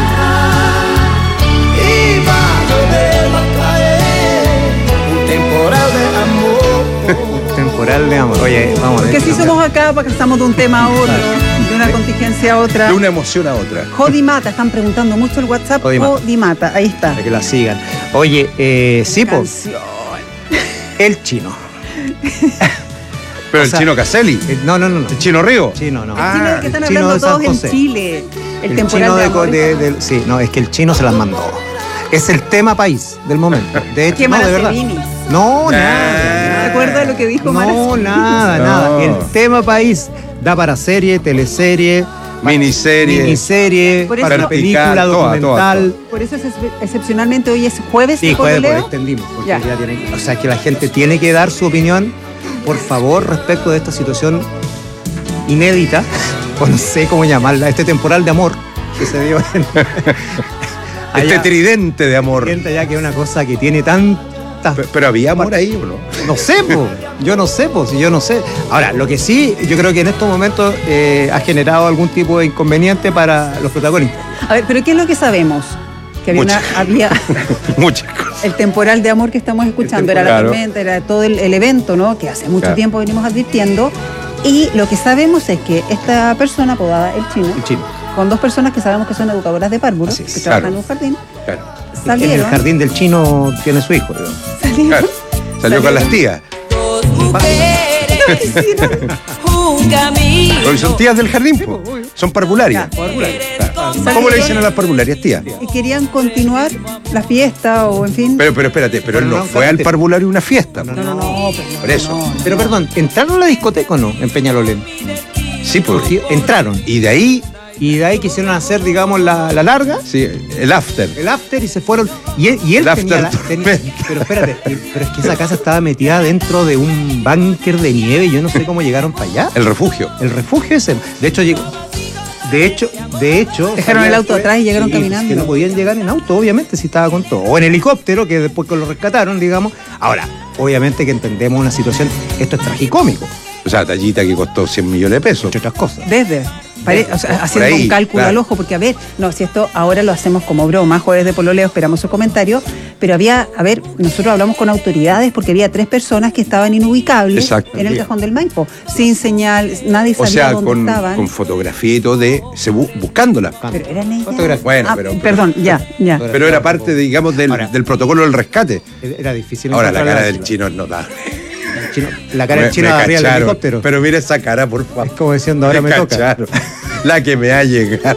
y va a llover, va a caer un temporal de amor. Temporal de amor. Oye, vamos a ver. Porque si somos acá, pasamos de un tema a otro, de una contingencia a otra. De una emoción a otra. Jo Di Mata, están preguntando mucho el WhatsApp. Jo Di Jo Di Mata, ahí está. Para que la sigan. Oye, sí, po. El chino. Pero el chino Caselli. No. ¿El chino Río? Chino, no. El chino del que están el chino hablando de San todos en José. Chile. El chino temporal de amor. sí, no, es que el chino se las mandó. Es el tema país del momento. De hecho, ¿Qué no, de verdad. Maracevini? No, nada. ¿Te acuerdas de lo que dijo No, Maracevini? nada. El tema país da para serie, teleserie, miniserie, Por eso- para película, documental. Por eso excepcionalmente hoy es jueves. Sí, de jueves, pololeo. pues extendimos. Porque Ya. ya tienen, o sea, que la gente tiene que dar su opinión, por favor, respecto de esta situación inédita, o no sé cómo llamarla, este temporal de amor que se dio en... Este tridente de amor. Ya que es una cosa que tiene tanta... Pero había amor ahí, ¿o no? No sé, po. Yo no sé. Ahora, lo que sí, yo creo que en estos momentos ha generado algún tipo de inconveniente para los protagonistas. A ver, pero ¿qué es lo que sabemos? Que había Muchas cosas. el temporal de amor que estamos escuchando, era la Claro. tormenta, era todo el evento, ¿no? Que hace mucho Claro. tiempo venimos advirtiendo. Y lo que sabemos es que esta persona apodada el chino con 2 personas que sabemos que son educadoras de párvulos, que trabajan en un jardín. Claro. Salieron. En el jardín del chino tiene su hijo. Claro. Salió con las tías. Porque son tías del jardín, po. Son parvularias. ¿Cómo le dicen a las parvularias, tía? Y querían continuar la fiesta o en fin. Pero espérate, pero él no fue al parvulario una fiesta. No, por eso. Pero perdón, ¿entraron a la discoteca o no en Peñalolén? Sí, porque entraron. Y de ahí quisieron hacer, digamos, la larga. Sí, el after. El after y se fueron. Y él tenía pero espérate, pero es que esa casa estaba metida dentro de un búnker de nieve y yo no sé cómo llegaron para allá. El refugio. El refugio ese. De hecho, dejaron el auto atrás y llegaron caminando. Que no podían llegar en auto, obviamente, si estaba con todo. O en helicóptero, que después que lo rescataron, digamos. Ahora, obviamente que entendemos una situación, esto es tragicómico. O sea, tallita que costó 100 millones de pesos. Entre otras cosas. Haciendo ahí, un cálculo claro. al ojo, porque si esto ahora lo hacemos como broma, jueves de pololeo, esperamos su comentario, pero nosotros hablamos con autoridades porque había 3 personas que estaban inubicables en el cajón del Maipo, sin señal, nadie sabía dónde estaban. Con fotografía y todo buscándola. Pero eran ellas. Bueno, perdón, ya. Pero era parte, digamos, del protocolo del rescate. Era difícil. Ahora, la cara del chino es notable. La cara del chino arriba del helicóptero. Pero mira esa cara, por favor. Es como diciendo, ahora me toca. La que me ha llegado.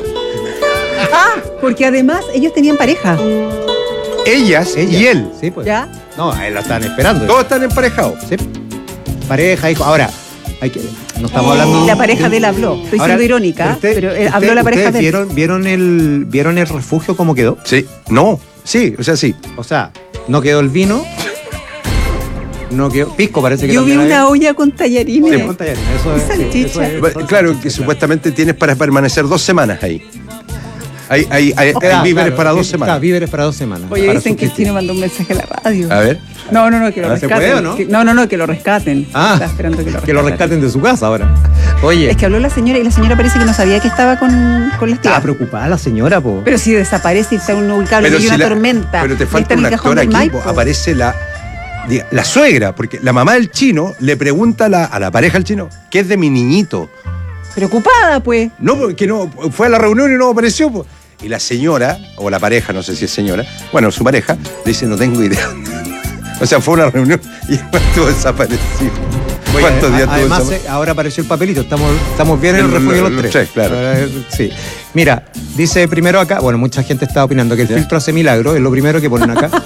Porque además ellos tenían pareja. Ellas y él. Sí, pues. ¿Ya? No, a él lo estaban esperando. Todos están emparejados. Sí. Pareja, hijo. Ahora, no estamos hablando. La pareja de él habló. Estoy siendo irónica, pero habló la pareja de él. ¿Vieron el refugio cómo quedó? Sí. No. Sí, o sea, sí. O sea, no quedó el vino. No quedó. Pisco parece que yo vi también una olla con tallarines. Sí, con tallarines. Eso es. Salchicha. Claro, que supuestamente tienes para permanecer 2 semanas ahí. Hay víveres para 2 semanas. Claro, víveres para 2 semanas. Oye, dicen que el chino mandó un mensaje a la radio. A ver. No, que lo rescaten. ¿Se puede o no? Que lo rescaten. Está esperando que lo rescaten de su casa ahora. Oye. Es que habló la señora y la señora parece que no sabía que estaba con las tías. Estaba preocupada la señora, po. Pero si desaparece y está inubicable y una tormenta. Pero te falta un actor aquí, aparece la suegra, porque la mamá del chino le pregunta a la pareja del chino, ¿qué es de mi niñito? Preocupada, pues. No, porque no, fue a la reunión y no apareció, pues. Y la señora, o la pareja, no sé si es señora, bueno, su pareja, le dice, no tengo idea. O sea, fue a una reunión y estuvo desaparecido. ¿Cuántos días tuvo además, ahora apareció el papelito, estamos bien en el refugio de los 3. Sí, claro. Sí. Mira, dice primero acá, bueno, mucha gente está opinando que el filtro hace milagro, es lo primero que ponen acá.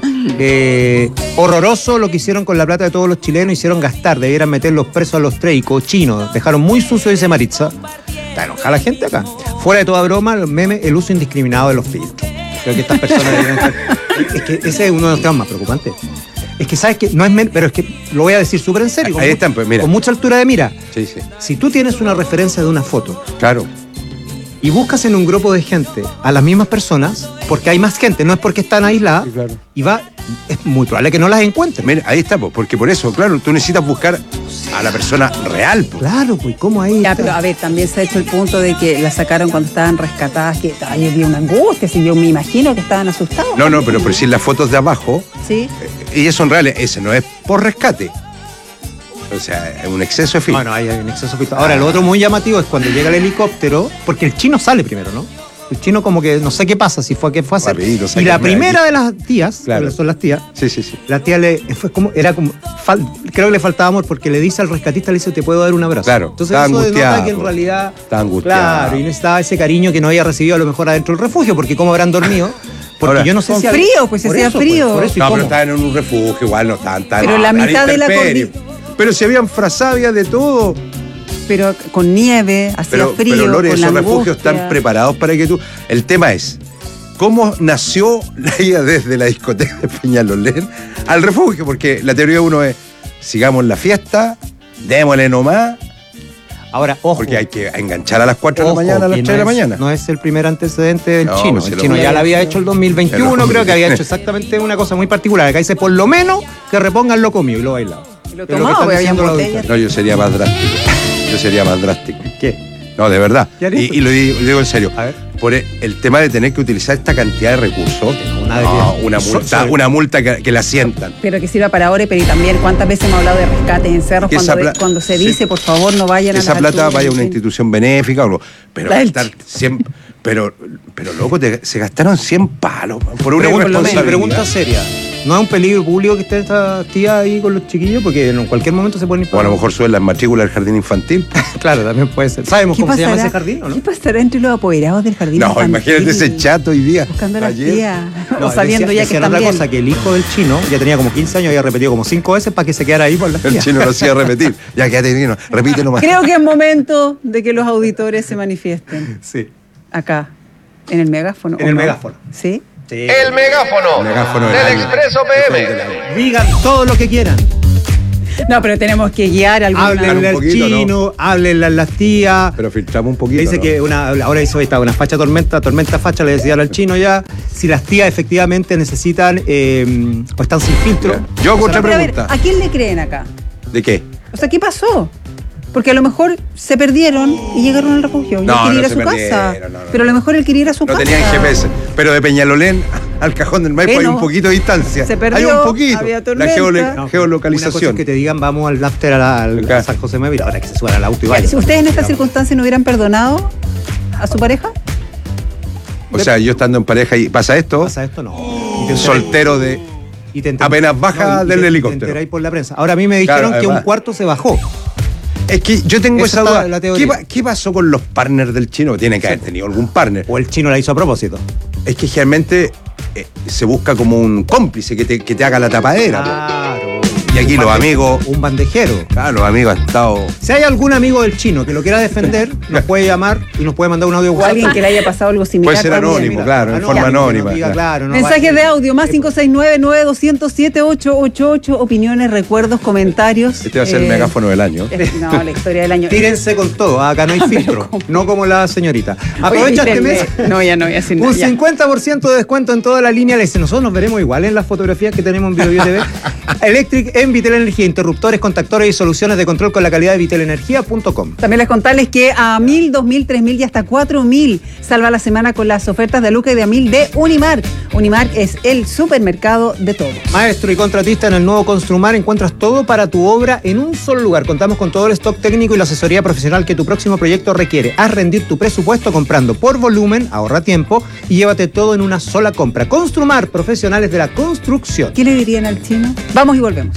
Horroroso lo que hicieron con la plata de todos los chilenos, hicieron gastar, debieran meter los presos a los 3 chinos, dejaron muy sucio, dice Maritza. Está enojada la gente acá. Fuera de toda broma, los memes, el uso indiscriminado de los filtros. Creo que estas personas deben estar. Es que ese es uno de los temas más preocupantes. Es que sabes que no es pero es que lo voy a decir súper en serio. Ahí están, pues mira. Con mucha altura de mira. Sí. Si tú tienes una referencia de una foto. Claro. Y buscas en un grupo de gente a las mismas personas, porque hay más gente, no es porque están aisladas, sí, claro. Es muy probable que no las encuentres. Mira, ahí está, porque por eso, claro, tú necesitas buscar a la persona real. Po. Claro, pues, ¿cómo ahí? Ya, pero a ver, también se ha hecho el punto de que la sacaron cuando estaban rescatadas, que había una angustia, si yo me imagino que estaban asustados. No, pero si las fotos de abajo, sí, ellas son reales, ese no es por rescate. O sea, es un exceso de filtro. Bueno, hay un exceso de filtro. Ahora, lo otro muy llamativo es cuando llega el helicóptero, porque el chino sale primero, ¿no? El chino como que no sé qué pasa, si fue a hacer. Rapidito, y la primera de las tías, claro. Son las tías. Sí. La tía creo que le faltaba amor porque le dice al rescatista, le dice, te puedo dar un abrazo. Claro. Entonces eso denota que en realidad. Está angustiado. Claro, y necesitaba ese cariño que no había recibido a lo mejor adentro del refugio, porque cómo habrán dormido. Porque ahora, yo no sé con si frío, pues se hacía frío. Por eso, no, pero estaban en un refugio, igual no estaban tan. Pero la mitad de la Pero si habían frazadas de todo. Pero con nieve, hacía frío. Pero Lore, con esos la refugios están preparados para que tú. El tema es, ¿cómo nació la ida desde la discoteca de Peñalolén al refugio? Porque la teoría uno es, sigamos la fiesta, démosle nomás. Ahora, ojo. Porque hay que enganchar a las 4 de la mañana, a las 3 de la mañana. No es el primer antecedente del chino. Pues el chino ya lo había hecho el 2021, creo que había hecho exactamente una cosa muy particular. Acá dice, por lo menos, que repongan lo comido y lo bailado. Lo tomaba, no, yo sería más drástico. ¿Qué? No, de verdad. Y lo digo en serio. A ver. por el tema de tener que utilizar esta cantidad de recursos. Una multa que la sientan. Pero que sirva para ahora, pero y también cuántas veces hemos hablado de rescates en cerros cuando se dice, por favor, no vayan a esa plata vaya a una institución benéfica, pero gastar 100, pero loco, se gastaron 100 palos por una irresponsabilidad. Pregunta seria. ¿No es un peligro público que estén estas tías ahí con los chiquillos? Porque en cualquier momento se pueden ir. O a lo mejor suben las matrículas del jardín infantil. Claro, también puede ser. ¿Sabemos cómo se llama ese jardín o no? ¿Qué pasará entre los apoderados del jardín infantil? No, imagínate ese chato hoy día. Buscando a las tías. O sabiendo ya que están otra bien. cosa, que el hijo del chino ya tenía como 15 años, había repetido como 5 veces para que se quedara ahí por las tías. El chino lo hacía repetir. Ya quédate bien, repite nomás. Creo que es momento de que los auditores se manifiesten. Sí. Acá, en el megáfono. En el megáfono. ¿Sí? Sí. El megáfono del Expreso PM. Digan todo lo que quieran. No, pero tenemos que guiar al Háblenle al chino, ¿no? Háblenle a las tías. Pero filtramos un poquito. Dice que ahora hizo una facha tormenta facha, le decía al chino ya, si las tías efectivamente necesitan o están sin filtro. Yo hago otra pregunta. pregunta. A ver, ¿a quién le creen acá? ¿De qué? O sea, ¿qué pasó? Porque a lo mejor se perdieron y llegaron al refugio. Y él quería ir a su casa. Pero a lo mejor él quería ir a su casa. No tenían GPS. Pero de Peñalolén al Cajón del Maipo hay un poquito de distancia. Se perdió, hay un poquito. había La tormenta. geolocalización. Una cosa es que te digan vamos al after al San José Mávila, ahora que se suban al auto y vayan. Si ustedes en estas circunstancias no hubieran perdonado a su pareja. O sea, yo estando en pareja y pasa esto. Pasa esto, no. Soltero de. Apenas baja del helicóptero. Te enteráis por la prensa. Ahora a mí me dijeron que un cuarto se bajó. Es que yo tengo esa duda. La ¿Qué pasó con los partners del chino? Tiene que haber tenido algún partner. O el chino la hizo a propósito. Es que generalmente se busca como un cómplice que te haga la tapadera. Claro. Y aquí los amigos. Un bandejero. Claro, los amigos han estado. Si hay algún amigo del chino que lo quiera defender, nos puede llamar y nos puede mandar un audio. O alguien que le haya pasado algo similar. Puede ser anónimo, claro, en forma anónima. Mensajes de audio, más 569-9207-888. Opiniones, recuerdos, comentarios. Este va a ser el megáfono del año. No, la historia del año. Tírense con todo, acá no hay filtro. No como la señorita. Aprovecha este mes. No, ya no, ya sin un 50% de descuento en toda la línea. Nosotros nos veremos igual en las fotografías que tenemos en Video TV. Electric en Vitel Energía, interruptores, contactores y soluciones de control con la calidad de vitelenergia.com. También les contarles que a 1.000, 2.000, 3.000 y hasta 4.000 salva la semana con las ofertas de Luca y de Amil de Unimark. Unimark es el supermercado de todos. Maestro y contratista en el nuevo Construmar, encuentras todo para tu obra en un solo lugar. Contamos con todo el stock técnico y la asesoría profesional que tu próximo proyecto requiere. Haz rendir tu presupuesto comprando por volumen, ahorra tiempo y llévate todo en una sola compra. Construmar, profesionales de la construcción. ¿Qué le dirían al chino? Vamos y volvemos.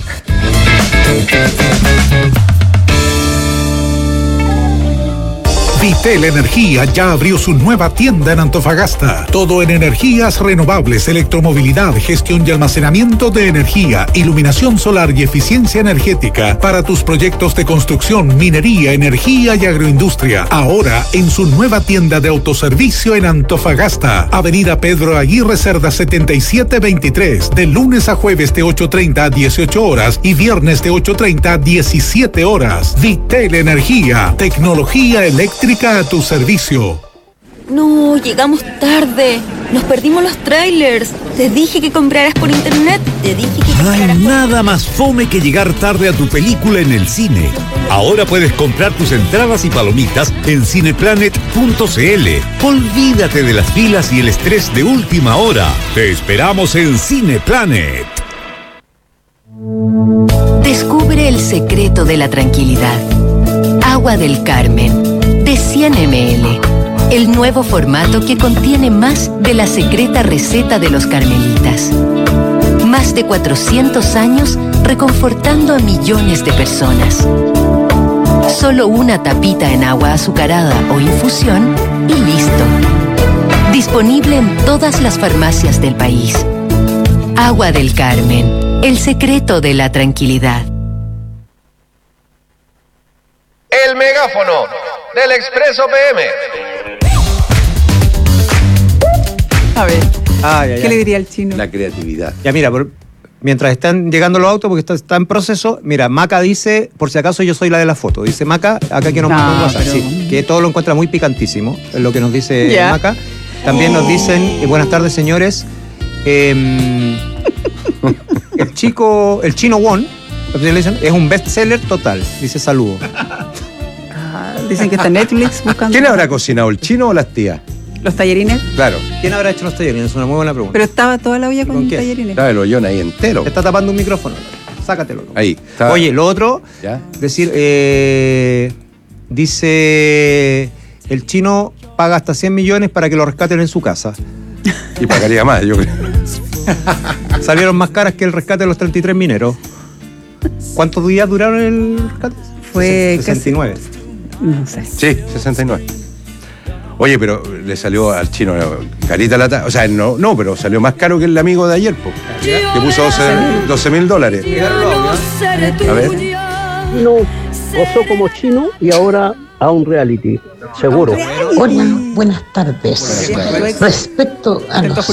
Vitel Energía ya abrió su nueva tienda en Antofagasta. Todo en energías renovables, electromovilidad, gestión y almacenamiento de energía, iluminación solar y eficiencia energética para tus proyectos de construcción, minería, energía y agroindustria. Ahora en su nueva tienda de autoservicio en Antofagasta. Avenida Pedro Aguirre Cerda 7723. De lunes a jueves de 8:30 a 18 horas y viernes de 8:30 a 17 horas. Vitel Energía. Tecnología eléctrica a tu servicio. No, llegamos tarde. Nos perdimos los trailers. Te dije que compraras por internet. Te dije que No hay nada más fome que llegar tarde a tu película en el cine. Ahora puedes comprar tus entradas y palomitas en cineplanet.cl. Olvídate de las filas y el estrés de última hora. Te esperamos en Cineplanet. Descubre el secreto de la tranquilidad. Agua del Carmen, de 100 ml. El nuevo formato que contiene más de la secreta receta de los carmelitas. Más de 400 años reconfortando a millones de personas. Solo una tapita en agua azucarada o infusión y listo. Disponible en todas las farmacias del país. Agua del Carmen, el secreto de la tranquilidad. El megáfono del Expreso PM. A ver, ¿qué le diría al chino? La creatividad. Ya mira, mientras están llegando los autos, porque está en proceso, mira, Maca dice, por si acaso yo soy la de la foto, dice Maca, acá que nos mandó un WhatsApp, sí, que todo lo encuentra muy picantísimo, es lo que nos dice Maca. También nos dicen, buenas tardes señores, el chino Won, es un bestseller total, dice saludo. Dicen que está Netflix buscando. ¿Quién habrá cocinado, el chino o las tías? ¿Los tallarines? Claro. ¿Quién habrá hecho los tallarines? Es una muy buena pregunta. Pero estaba toda la olla con qué? tallarines. Estaba el hoyón ahí entero. Te está tapando un micrófono. Sácatelo. Ahí. Oye, lo otro, ¿ya? decir, dice, el chino paga hasta 100 millones para que lo rescaten en su casa. Y pagaría más, yo creo. Salieron más caras que el rescate de los 33 mineros. ¿Cuántos días duraron el rescate? Fue 69. No sé. Sí, 69. Oye, pero le salió al chino carita la... O sea, no, pero salió más caro que el amigo de ayer, po, que puso $12,000. A ver. Chino gozó como chino y ahora a un reality, seguro. Hola, buenas tardes. Respecto a los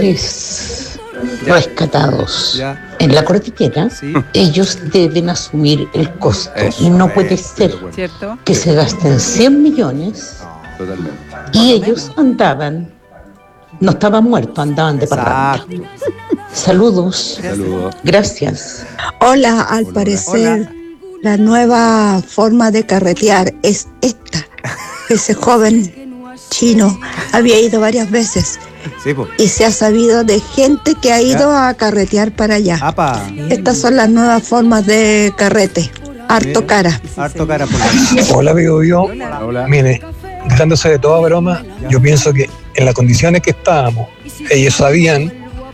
3 rescatados en la cordillera, ellos deben asumir el costo. Y no puede ser que se gasten 100 millones y ellos andaban, no estaban muertos, andaban de parranda. Saludos. Gracias. Hola, al parecer la nueva forma de carretear es esta. Ese joven chino había ido varias veces y se ha sabido de gente que ha ido a carretear para allá. Estas son las nuevas formas de carrete. Harto cara. Hola, amigo yo. Mire, quitándose de toda broma, yo pienso que en las condiciones que estábamos, ellos sabían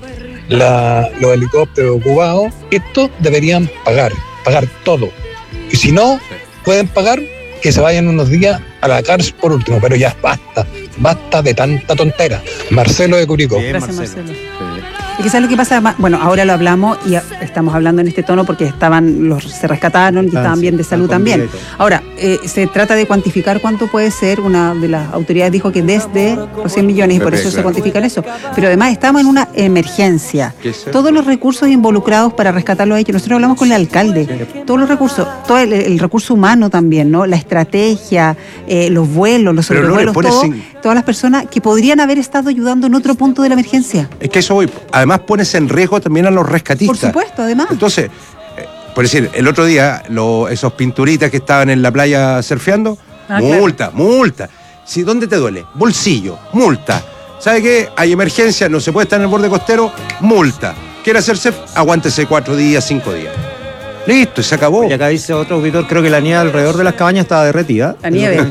los helicópteros ocupados, estos deberían pagar todo. Y si no pueden pagar, que se vayan unos días a la cárcel por último, pero ya basta de tanta tontera. Marcelo de Curicó. Gracias, Marcelo. Y quizás lo que pasa, bueno, ahora lo hablamos y estamos hablando en este tono porque se rescataron y estaban bien de salud también. Ahora, se trata de cuantificar cuánto puede ser. Una de las autoridades dijo que desde los 100 millones y por eso se cuantifican eso. Pero además estamos en una emergencia. Todos los recursos involucrados para rescatarlo a ellos. Nosotros hablamos con el alcalde. Todos los recursos, todo el recurso humano también, ¿no? La estrategia, los vuelos, los sobrevuelos, todas las personas que podrían haber estado ayudando en otro punto de la emergencia. Es que eso voy. Además pones en riesgo también a los rescatistas. Por supuesto, además. Entonces, por decir, el otro día, esos pinturitas que estaban en la playa surfeando, multa. Si, ¿dónde te duele? Bolsillo, multa. ¿Sabe qué? Hay emergencia, no se puede estar en el borde costero, multa. ¿Quiere hacer surf? Aguántese 4 días, 5 días. Listo, y se acabó. Y acá dice otro auditor, creo que la nieve alrededor de las cabañas estaba derretida. La nieve.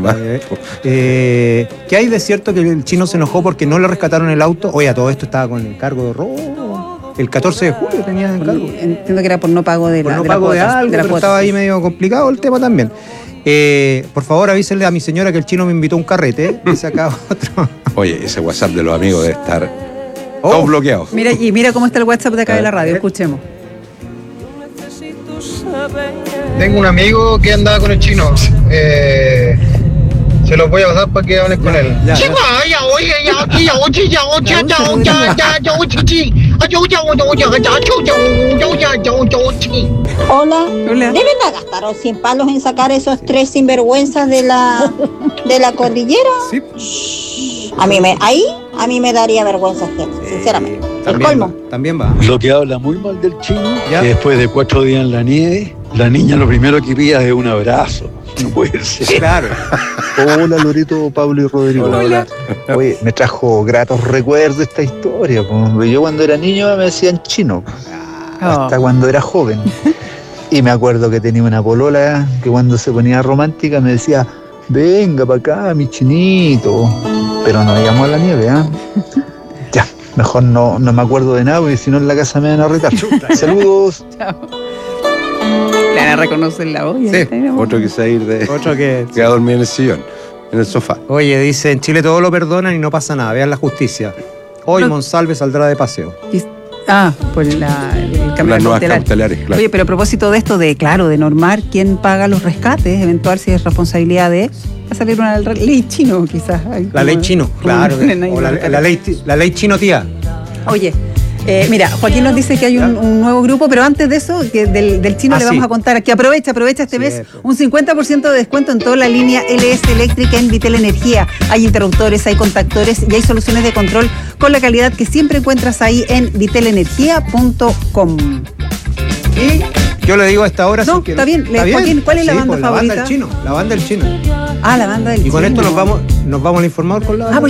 ¿Qué hay de cierto que el chino se enojó porque no le rescataron el auto? Oye, todo esto estaba con encargo de robo. El 14 de julio tenía encargo. Entiendo que era por no pago de algo, pero estaba ahí medio complicado el tema también. Por favor, avísenle a mi señora que el chino me invitó a un carrete. Dice acá otro. Oye, ese WhatsApp de los amigos debe estar todo bloqueado. Mira cómo está el WhatsApp de acá de la radio. Escuchemos. Tengo un amigo que andaba con el chino. Se los voy a pasar para que hablen con él. Hola. ¿Deben gastar 100 palos en sacar esos 3 sinvergüenzas de la cordillera? Sí. A mí me daría vergüenza, sinceramente. El colmo. También va. Lo que habla muy mal del chino, que después de 4 días en la nieve, la niña lo primero que pide es un abrazo. No puede ser. Claro. Hola, Loreto, Pablo y Rodrigo. Hola. Oye, me trajo gratos recuerdos esta historia. Yo cuando era niño me decían chino. Hasta cuando era joven. Y me acuerdo que tenía una polola que cuando se ponía romántica me decía, venga para acá, mi chinito. Pero no íbamos a la nieve, Ya, mejor no me acuerdo de nada, porque si no en la casa me van a retar. Saludos. Chao. Le van a reconocer la voz. Sí, otro que se va a ir de... Otro que va a dormir en el sillón, en el sofá. Oye, dice, en Chile todo lo perdonan y no pasa nada. Vean la justicia. Hoy Monsalve saldrá de paseo. Por el cambio las nuevas cautelares, claro. Oye, pero a propósito de esto de normar quién paga los rescates, eventual si es responsabilidad de... Va a salir una ley chino, quizás. La ley chino, claro. O la ley chino, tía. Oye, mira, Joaquín nos dice que hay un nuevo grupo, pero antes de eso, que del chino le vamos a contar que aprovecha este mes un 50% de descuento en toda la línea LS eléctrica en Vitel Energía. Hay interruptores, hay contactores y hay soluciones de control con la calidad que siempre encuentras ahí en vitelenergia.com. Y yo le digo a esta hora... No, está bien. Joaquín, ¿cuál es la banda favorita? La banda del chino. La banda del chino. Y con esto nos vamos a informar con la...